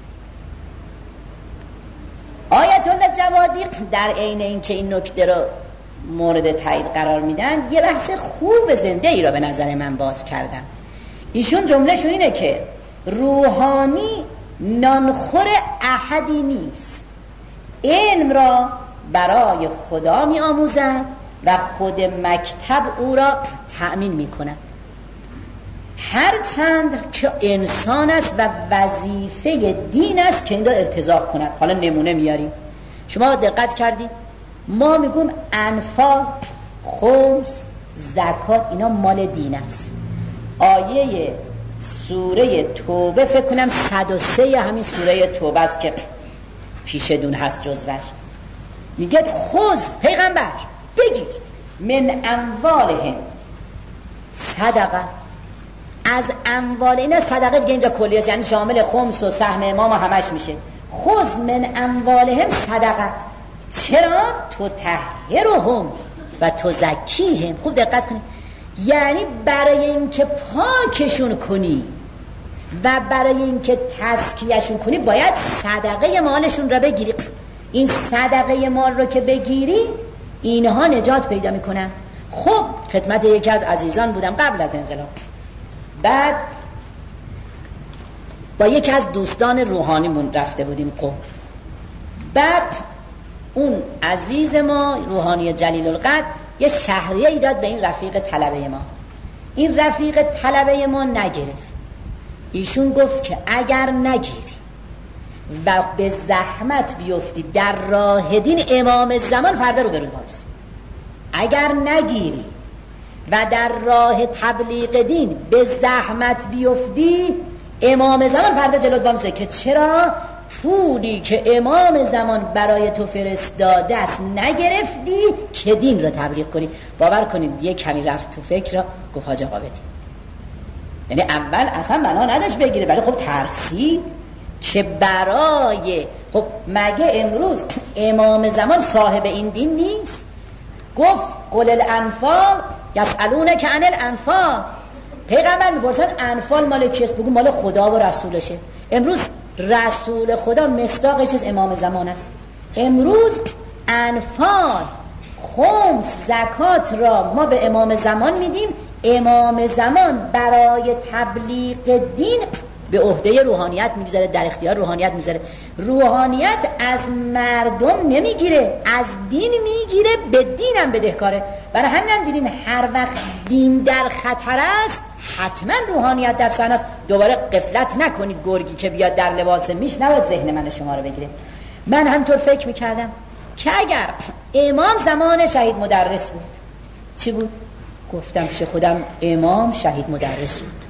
آیت الله جوادی در عین این که این نکته رو مورد تایید قرار میدن، یه بحث خوب زنده ای را به نظر من باز کردن. ایشون جملهشون اینه که روحانی نانخور احدی نیست، علم را برای خدا می آموزد و خود مکتب او را تأمین می کند، هرچند که انسان است و وظیفه دین است که این را ارتزاق کند. حالا نمونه میاریم. شما دقت کردید ما میگیم انفال، خمس، زکات اینا مال دین است. آیه سوره توبه فکر کنم صد و سه همین سوره توبه است که پیشدون هست جزوش. میگه خذ پیغمبر بگیر من اموالهم صدقه، از اموال اینا صدقه دیگه اینجا کلیه، یعنی شامل خمس و سهم امام همش میشه. خذ من اموالهم صدقه، چرا؟ تو طهرهم و تو زکیهم. خوب دقت کنید، یعنی برای اینکه پاکشون کنی و برای اینکه تزکیهشون کنی باید صدقه مالشون را بگیری. این صدقه مال رو که بگیری اینها نجات پیدا میکنن. خب خدمت یکی از عزیزان بودم قبل از انقلاب، بعد با یکی از دوستان روحانیمون رفته بودیم قم. بعد اون عزیز ما روحانی جلیل القدر یه شهریه ای داد به این رفیق طلبه ما. این رفیق طلبه ما نگرفت. ایشون گفت که اگر نگیری و به زحمت بیفتی در راه دین، امام زمان فردا رو برود وایسی. اگر نگیری و در راه تبلیغ دین به زحمت بیفتی، امام زمان فردا جلوت وایسه که چرا پولی که امام زمان برای تو فرستاده است نگرفتی که دین رو تبلیغ کنی. باور کنید یه کمی رفت تو فکر را، گفت حاج آقا بدید. یعنی اول اصلا بنا نداشت بگیره، ولی خب ترسید که برای، خب مگه امروز امام زمان صاحب این دین نیست؟ گفت قل الانفال یسالونک عن الانفال، پیغمبر میپرسن انفال مال کیست؟ بگو مال خدا و رسولشه. امروز رسول خدا مصداقش از امام زمان است. امروز انفال، خمس، زکات را ما به امام زمان میدیم. امام زمان برای تبلیغ دین به عهده روحانیت میگذاره، در اختیار روحانیت میذاره. روحانیت از مردم نمیگیره، از دین میگیره، به دینم بدهکاره. برای همین دیدین هر وقت دین در خطر است حتما روحانیت در صحنه است. دوباره غفلت نکنید، گرگی که بیاد در لباس میش نباید ذهن من شما رو بگیره. من همطور فکر میکردم که اگر امام زمان شهید مدرس بود چی بود؟ گفتم شه خودم امام شهید مدرس بود.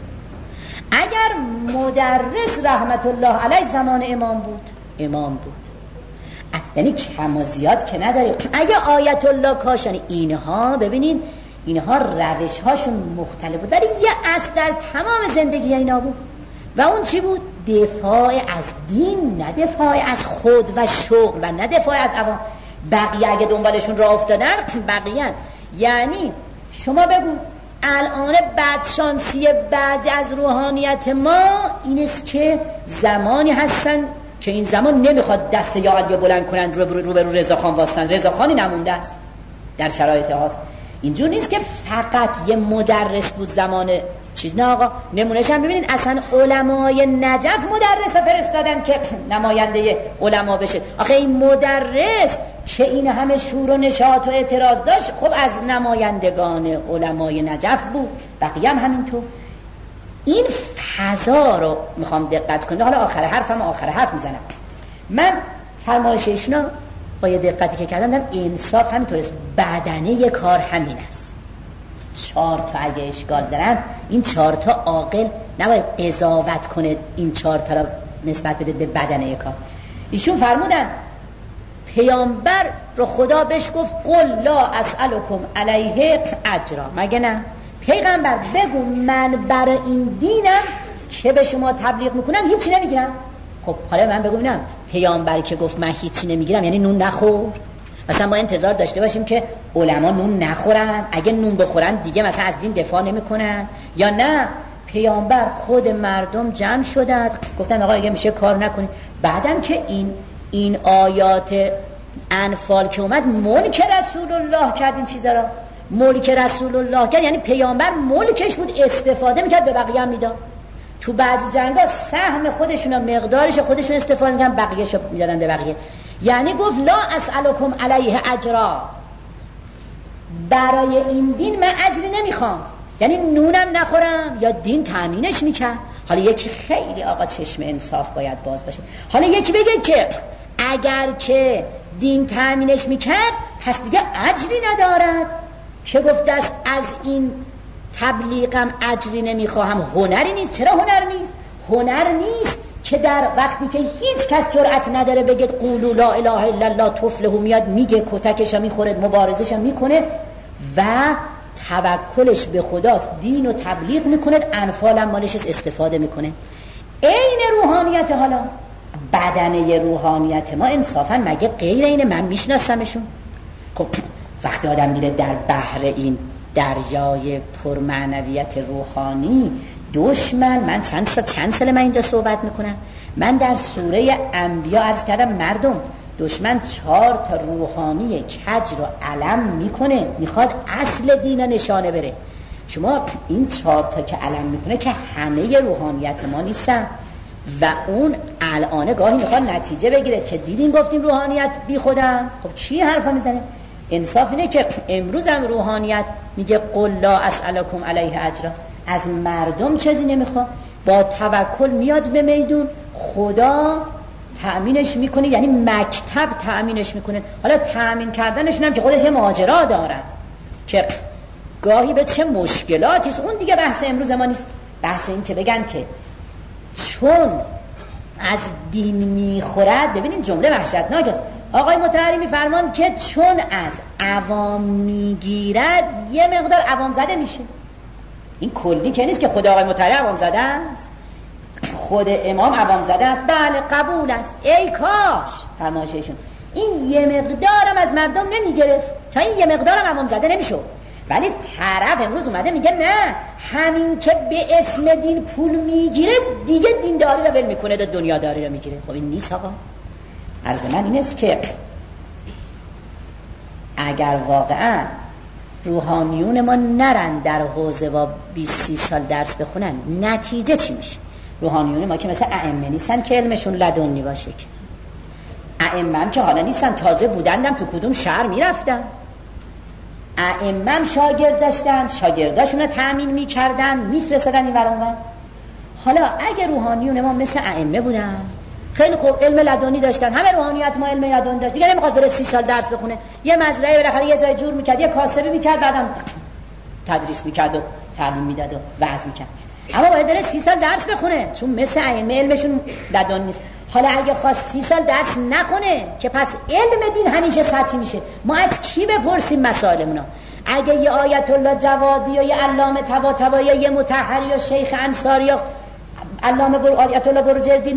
اگر مدرس رحمت الله علیه زمان امام بود، امام بود. یعنی کم و زیاد که نداریم. اگه آیت الله کاشانی، اینها ببینید اینها روش هاشون مختلف بود، ولی یه اصل در تمام زندگی اینا بود و اون چی بود؟ دفاع از دین، نه دفاع از خود و شغل و نه دفاع از عوام. بقیه اگه دنبالشون راه افتادن بقیه، یعنی شما بگو الان بدشانسی بعضی از روحانیت ما این است که زمانی هستن که این زمان نمیخواد دست یا علی بلند کنند رو برو رو برو رضا خان واسطن. رضا خانی نمونده است در شرایط هاست. اینجور نیست که فقط یه مدرس بود زمان چیز، نه آقا. نمونهش هم ببینید اصلا علمای نجف مدرس فرستادن که نماینده علما بشه. آخه این مدرس که این همه شور و نشاط و اعتراض داشت، خب از نمایندگان علمای نجف بود، بقیه هم همینطور. این فضا رو میخوام دقت کنید. حالا آخر حرفم آخر حرف میزنم. من فرمایش ایشونا با یه دقتی که کردم دم انصاف همینطور است، بدنه کار همین است. چهار تا اگه اشکال دارن، این چهار تا عاقل نباید قضاوت کنه این چهار تا رو نسبت بده به بدنه کار. ایشون فرمودن پیامبر رو خدا بهش گفت قل لا اسألکم علیه اجرا، مگه نه؟ پیغمبر بگو من برای این دینم که به شما تبلیغ میکنم هیچی نمیگیرم. خب حالا من بگو ببینم، پیامبری که گفت من هیچی نمیگیرم یعنی نون نخورد؟ مثلا ما انتظار داشته باشیم که علما نون نخورن، اگه نون بخورن دیگه مثلا از دین دفاع نمیکنن؟ یا نه پیامبر خود مردم جمع شدند گفتن آقا اگه میشه کار نکنید. بعدم که این این آیات انفال که اومد ملک رسول الله کرد، این چیزا را ملک رسول الله کرد، یعنی پیامبر ملکش بود، استفاده میکرد به بقیه هم میداد. تو بعضی جنگا سهم خودشون و مقدارش خودشون استفاده میکردن، بقیه‌شو میدادن به بقیه. یعنی گفت لا اسألکم علیه اجرا، برای این دین من اجری نمیخوام، یعنی نونم نخورم یا دین تامینش میکرد. حالا یکی خیلی آقا چشم انصاف باید باز باشه، حالا یکی بگه که اگر که دین تامینش میکرد پس دیگه اجری ندارد، که گفته است از این تبلیغم اجری نمیخواهم. هنری نیست؟ چرا هنر نیست؟ هنر نیست که در وقتی که هیچ کس جرأت نداره بگه قولوا لا اله الا الله تفلحوا، میاد میگه، کتکش میخوره، مبارزش میکنه و توکلش به خداست، دین و تبلیغ میکنه، انفال هم مالش استفاده میکنه. عین روحانیت. حالا بدنه روحانیت ما انصافا مگه غیر اینه؟ من میشناسمشون. خب وقتی آدم میره در بحر این دریای پرمعنویت روحانی، دشمن، من چند سال چند سال من اینجا صحبت میکنم، من در سوره انبیا عرض کردم مردم دشمن چهار تا روحانی کج رو علم میکنه، میخواد اصل دین نشانه بره. شما این چهار تا که علم میکنه که همه روحانیت ما نیستن و اون الان گاهی میخواد نتیجه بگیره که دیدین گفتیم روحانیت بی خودم. خب چی حرفا میزنه؟ انصاف اینه که امروز هم روحانیت میگه قل لا اسألکم علیه اجرا، از مردم چیزی نمیخواد، با توکل میاد به میدون، خدا تأمینش میکنه، یعنی مکتب تأمینش میکنه. حالا تأمین کردنشون هم که خودش یه ماجرا دارن که گاهی به چه مشکلاتی است، اون دیگه بحث امروز ما نیست. بحث این که بگن که چون از دین میخورد، ببینید جمله وحشتناک است. آقای مطهری میفرمان که چون از عوام میگیرد یه مقدار عوام زده میشه. این کلی که نیست که خود آقای مطهری عوام زده است، خود امام عوام زده است، بله قبول است، ای کاش فرمایششون این یه مقدارم از مردم نمیگرفت تا این یه مقدارم عوام زده نمیشد. ولی طرف امروز اومده میگه نه، همین که به اسم دین پول میگیره دیگه دینداری رو ول میکنه و دنیاداری رو میگیره. خب این نیست آقا. عرض من این است که اگر واقعا روحانیون ما نرن در حوزه و بیست سی سال درس بخونن، نتیجه چی میشه؟ روحانیون ما که مثل ائمه نیستن که علمشون لدنی باشه، ائمه هم که حالا نیستن، تازه بودندم تو کدوم شهر میرفتن، ائمه هم شاگرد داشتن، شاگرداشون رو تأمین میکردن، میفرستدن این ورانور. حالا اگه روحانیون ما مثل ائمه بودن، خیلی خوب علم لدنی داشتن، همه روحانیت ما علم لدنی داشت، دیگه نمیخواست بره سی سال درس بخونه، یه مزرعه بالاخره یه جای جور میکرد، یه کاسبی میکرد، بعدم تدریس میکرد و تعلیم میداد و وعظ میکرد. اما باید بره سی سال درس بخونه، چون مثل ائمه علمشون لدنی نیست. حالا اگه خواست سی سال درس نخونه که پس علم دین همیشه سطحی میشه، ما از کی بپرسیم مسائلمونو؟ اگه یه آیت الله جوادی یا یه علامه طباطبایی یا یه مطهری یا شیخ انصاری یا علامه بر آیت الله برجردی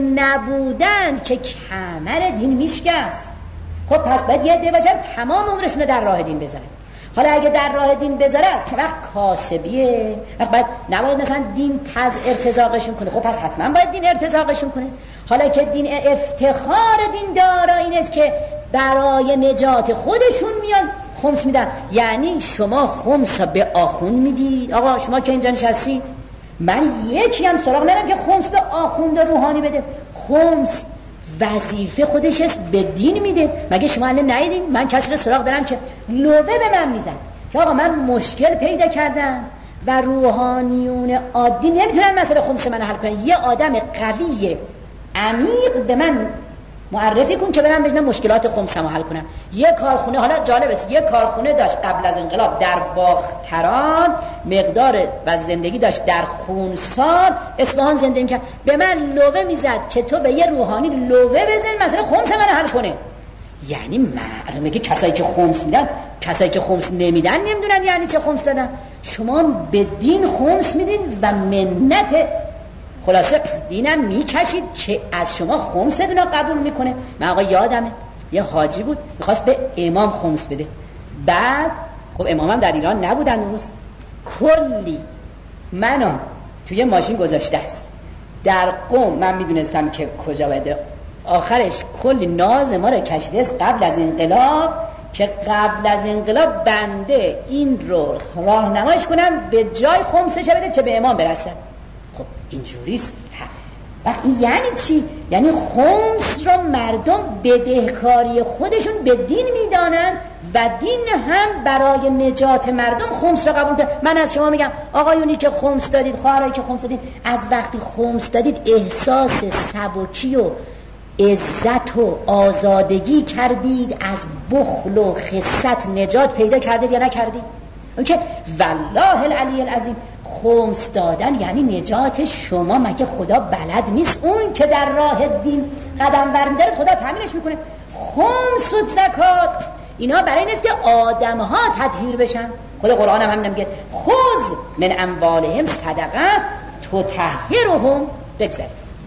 نبودند که کمر دین میشکست، خب پس باید یه عده باشن تمام عمرشون در راه دین بذارن. حالا اگه در راه دین بذارن وقت کاسبیه، وقت باید نباید مثلا دین تز ارتزاقشون کنه، خب پس حتما باید دین ارتزاقشون کنه. حالا که دین افتخار دین دارا این است که برای نجات خودشون میان خمس میدن، یعنی شما خمس به آخوند میدی. آقا شما که اینجا نشستی، من یکی هم سراغ ندارم که خمس به آخوند روحانی بده. خمس وظیفه خودش است به دین میده. مگه شما الان ندیدین من کسی رو سراغ دارم که لوبه به من میزن که آقا من مشکل پیدا کردم و روحانیون عادی نمیتونن مسئله خمس من حل کنن؟ یه آدم قوی عمیق به من معرفی کن که برم بجنم مشکلات خمسم حل کنم. یه کارخونه، حالا جالب است، یه کارخونه داشت قبل از انقلاب در باختران، مقدار و زندگی داشت در خونسار اصفهان زندگی میکرد، به من لوبه میزد که تو به یه روحانی لوبه بزن مسئله خمس من حل کنه. یعنی معلومه که کسایی که خمس میدن، کسایی که خمس نمیدن نمیدونن یعنی چه خمس دادن. شما به دین خمس میدین و منت، خلاصه دینم میکشید که از شما خمس دونه قبول میکنه. من آقا یادمه یه حاجی بود میخواست به امام خمس بده، بعد خب امامم در ایران نبودن اون روز، کلی منو توی ماشین گذاشته است در قم، من میدونستم که کجا باید، آخرش کلی ناز ما رو کشیده است قبل از انقلاب که قبل از انقلاب بنده این رو راهنمایش کنم به جای خمسش بده که به امام برسه. خب اینجوریست. وقت یعنی چی؟ یعنی خمس رو مردم بدهکاری خودشون به دین میدانن و دین هم برای نجات مردم خمس رو قبول کنه. من از شما میگم آقایونی که خمس دادید، خواهرایی که خمس دادید، از وقتی خمس دادید احساس سبکی و عزت و آزادگی کردید، از بخل و خست نجات پیدا کردید یا نکردید؟ اوکی، والله العلی العظیم خمس دادن یعنی نجات شما. مگه خدا بلد نیست اون که در راه دین قدم برمی‌داره خدا تامینش میکنه؟ خمس و زکات اینا برای این است که آدم ها تطهیر بشن. خود قرآن هم همین میگه خذ من اموالهم صدقه تطهرهم. بگذارید.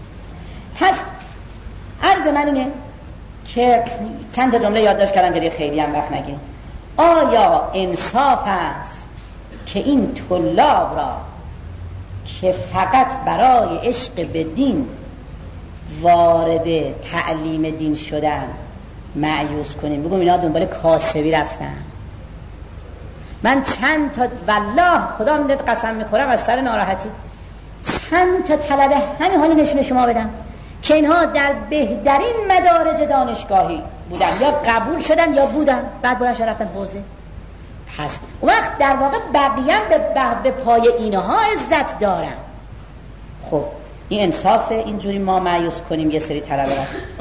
پس عرض من اینه که چند تا جمله یادداشت کردم که دیگه خیلی هم وقت نگیریم. آیا انصاف است که این طلاب را که فقط برای عشق به دین وارد تعلیم دین شدن مایوس کنیم؟ بگم اینا دنبال کاسبی رفتن. من چند تا والله خدا میدهد قسم میخورم از سر ناراحتی چند تا طلبه همین حالی نشون شما بدم که اینها در بهترین مدارج دانشگاهی بودن یا قبول شدن یا بودن، بعد بلند رفتن حوزه. پس اون وقت در واقع بقیه به, به پای اینها عزت دارن. خب این انصافه اینجوری ما مایوس کنیم یه سری طلبه را؟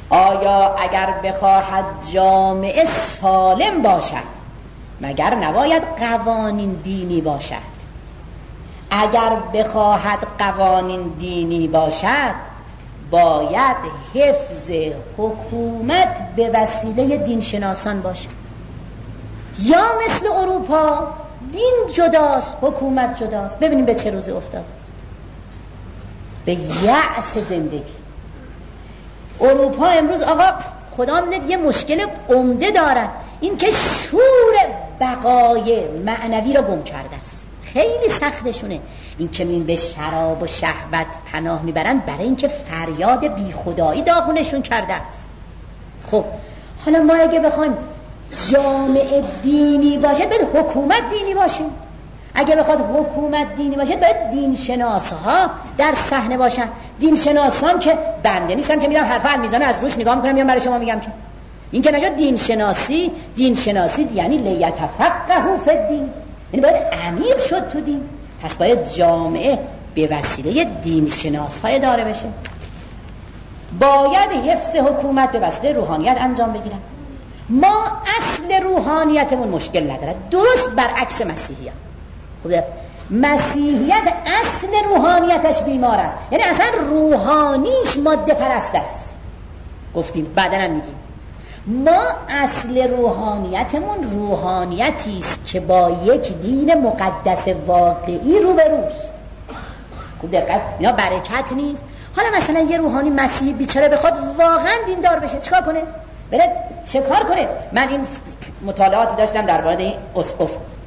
آیا اگر بخواهد جامعه سالم باشد مگر نباید قوانین دینی باشد؟ اگر بخواهد قوانین دینی باشد باید حفظ حکومت به وسیله دینشناسان باشد. یا مثل اروپا دین جداست حکومت جداست. ببینیم به چه روزی افتاد، به یأس زندگی. اروپا امروز آقا خدا می‌دونه یه مشکل عمده دارد، این که شور بقای معنوی را گم کرده است. خیلی سختشونه این که این به شراب و شهوت پناه میبرن برای اینکه فریاد بی خدایی داغونشون کرده است. خب حالا ما اگه بخوایم جامعه دینی باشه باید حکومت دینی باشه. اگه بخواد حکومت دینی باشه باید دینشناس‌ها در صحنه باشن. دینشناسان که بنده نیستن که میرم حرف المیزان از روش نگاه میکنم میرم برای شما میگم که این که نشد دینشناسی. دینشناسی یعنی لیتفقهوا فی الدین، یعنی باید عمیق شد تو دین. پس باید جامعه به وسیله دینشناس‌های داره بشه. باید حفظ حکومت به وسیله روحانیت انجام بگیرن. ما اصل روحانیتمون مشکل نداره، درست برعکس مسیحیت. خوبه؟ مسیحیت اصل روحانیتش بیمار است، یعنی اصلا روحانیش ماده پرست است. گفتیم بعداً هم میگیم ما اصل روحانیتمون روحانیتی است که با یک دین مقدس واقعی روبروست. خوب دقت، اینا برکت نیست. حالا مثلا یه روحانی مسیحی بیچاره بخواد واقعا دیندار بشه چیکار کنه؟ بره چه کار کنه؟ من این مطالعاتی داشتم در مورد این اسقف،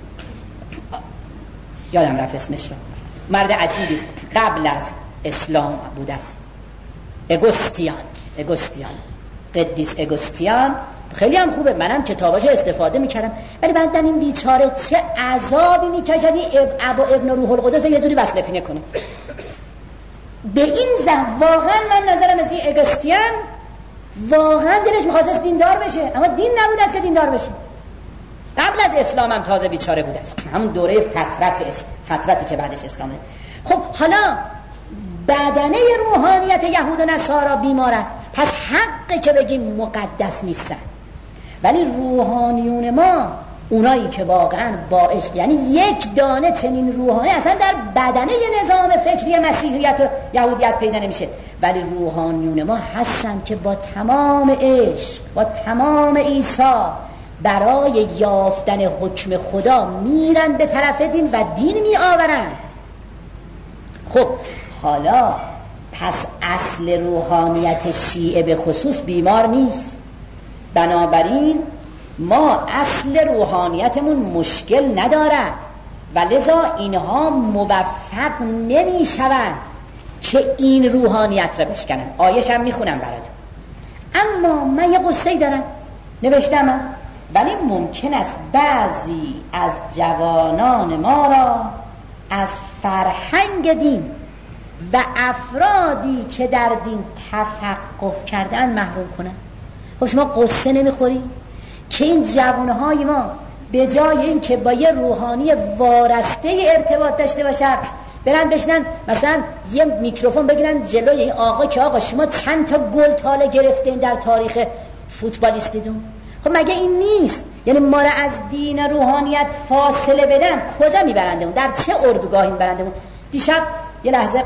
یادم رفت اسمش رو، مرد عجیبی است، قبل از اسلام بود است، اگوستیان اگوستیان قدیس اگوستیان. خیلی هم خوبه، منم کتاباشو استفاده میکردم، ولی بعدن این بیچاره چه عذابی میکشد این ابا ابن روح القدس یه جوری وصله پینه کنه به این زن. واقعا من نظرم از این اگوستیان واقعا دلش میخواست دیندار بشه، اما دین نبود است که دیندار بشه. قبل از اسلام هم تازه بیچاره بود است، همون دوره فترت است، فترتی که بعدش اسلامه. خب حالا بدنه روحانیت یهود و نصارا بیمار است، پس حقه که بگیم مقدس نیستن. ولی روحانیون ما اونایی که واقعا با عشق، یعنی یک دانه چنین روحانی اصلا در بدنه نظام فکری مسیحیت و یهودیت پیدا نمیشه، ولی روحانیون ما هستن که با تمام عشق، با تمام ایثار برای یافتن حکم خدا میرن به طرف دین و دین می آورند. خب حالا پس اصل روحانیت شیعه به خصوص بیمار نیست، بنابراین ما اصل روحانیتمون مشکل ندارد و لذا اینها موفق نمی شوند که این روحانیت را بشکنن. آیش هم میخونم براتون. اما من یه قصه دارم نوشتم، ولی ممکن است بعضی از جوانان ما را از فرهنگ دین و افرادی که در دین تفقه کردن محروم کنن. خب شما قصه نمیخوری که این جوانهای ما به جای این که با یه روحانی وارسته ارتباط داشته باشن برن بشنن مثلا یه میکروفون بگیرن جلوی این آقا که آقا شما چند تا گل تاله گرفتین در تاریخ فوتبالیستیتون؟ خب مگه این نیست؟ یعنی ما را از دین روحانیت فاصله بدن کجا میبرندمون؟ در چه اردوگاهی میبرندمون؟ دیشب یه لحظه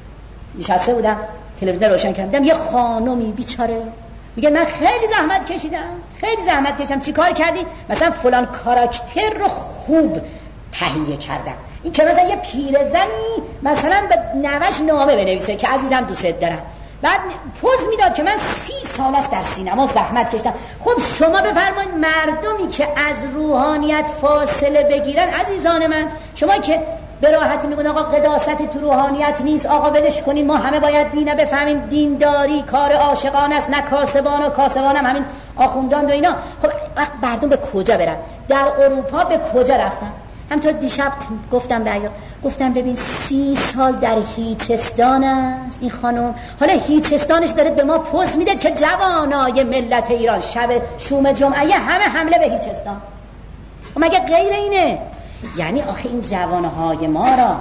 نشسته بودم تلویزیون روشن کردم، یه خانومی بیچاره میگه من خیلی زحمت کشیدم خیلی زحمت کشیدم. چی کار کردی؟ مثلا فلان کاراکتر رو خوب تهیه کردم. این که مثلا یه پیرزنی مثلا به نوش نامه بنویسه که عزیزم دوست دارم، بعد پوز میداد که من سی سال است در سینما زحمت کشیدم. خب شما بفرمایید مردمی که از روحانیت فاصله بگیرن، عزیزان من، شما که به راحتی میگن آقا قداست تو روحانیت نیست، آقا ولش کنین، ما همه باید دینه بفهمیم، دینداری کار عاشقان است، نه کاسبان، و کاسبان هم همین آخوندان و اینا. خب مردم به کجا برن؟ در اروپا به کجا رفتن؟ همطور دیشب گفتم به عیال، گفتم ببین سی سال در هیچستان است این خانم، حالا هیچستانش داره به ما پوز میده که جوانای ملت ایران شب شوم جمعه همه حمله به هیچستان. و مگه غیر اینه؟ یعنی آخه این جوانهای ما را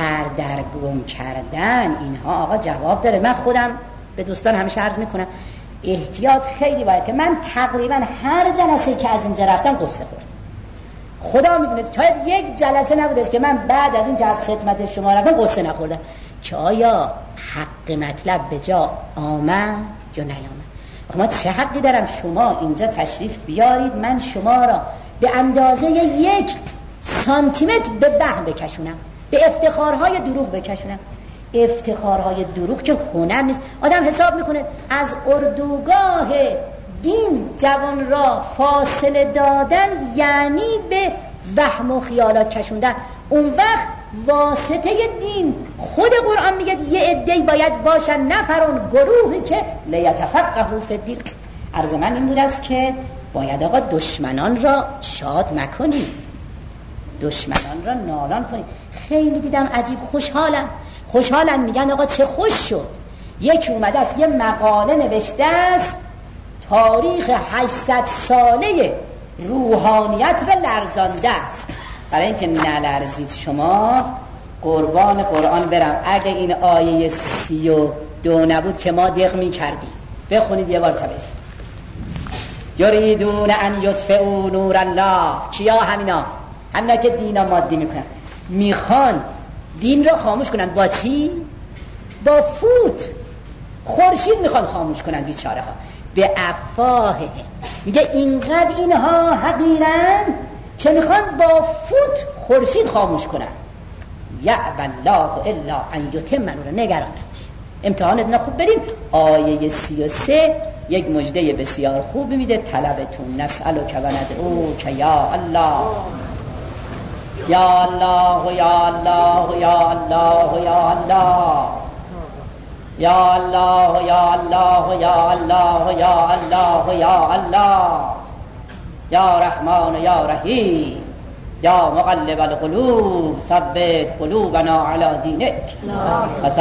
سردرگم کردن، اینها آقا جواب داره. من خودم به دوستان همیشه عرض میکنم احتیاط خیلی باید که من تقریبا هر جلسه که از اینجا رفتم قصه خوردم. خدا میدونه شاید یک جلسه نبوده که من بعد از این که از خدمت شما رفتم قصه نخوردم که آیا حق مطلب به جا آمد یا نیامد. ما چه حقی دارم شما اینجا تشریف بیارید من شما را به اندازه یک سانتیمتر به وهم بکشونم، به افتخارهای دروغ بکشونم؟ افتخارهای دروغ که هنر نیست. آدم حساب میکنه از اردوگاه دین جوان را فاصله دادن یعنی به وهم و خیالات کشوندن. اون وقت واسطه دین خود قرآن میگه یه عده‌ای باید باشن، نفرون گروهی که لیتفقهوا فی الدین. عرض من این بود است که باید آقا دشمنان را شاد مکنی، دشمنان را نالان کنی. خیلی دیدم عجیب خوشحالم خوشحالم میگن آقا چه خوش شد یکی اومده است یه مقاله نوشته است تاریخ هشتصد ساله روحانیت را لرزانده است. برای اینکه نلرزید شما قربان قرآن برم اگه این آیه سی و دو نبود که ما دق می کردیم. بخونید یه بار تا برید. یریدون ان یطفئوا نور الله. کیا؟ همینا همینا که دینا مادی میکنن، میخوان دین را خاموش کنن. با چی؟ با فوت. خورشید میخوان خاموش کنن بیچاره ها به افواه. میگه اینقدر اینها حقیرن که میخوان با فوت خورشید خاموش کنن. یعبی الله الا ان یتم نوره. نگران امتحانت خوب برین. آیه سی و سه یک مژده بسیار خوب میده. طلبتون نسألک و ندعوک یا الله یا الله یا الله یا الله یا الله یا الله یا الله یا الله یا الله یا الله یا رحمان یا رحیم یا مقلب القلوب ثبت قلوبنا علی دینک.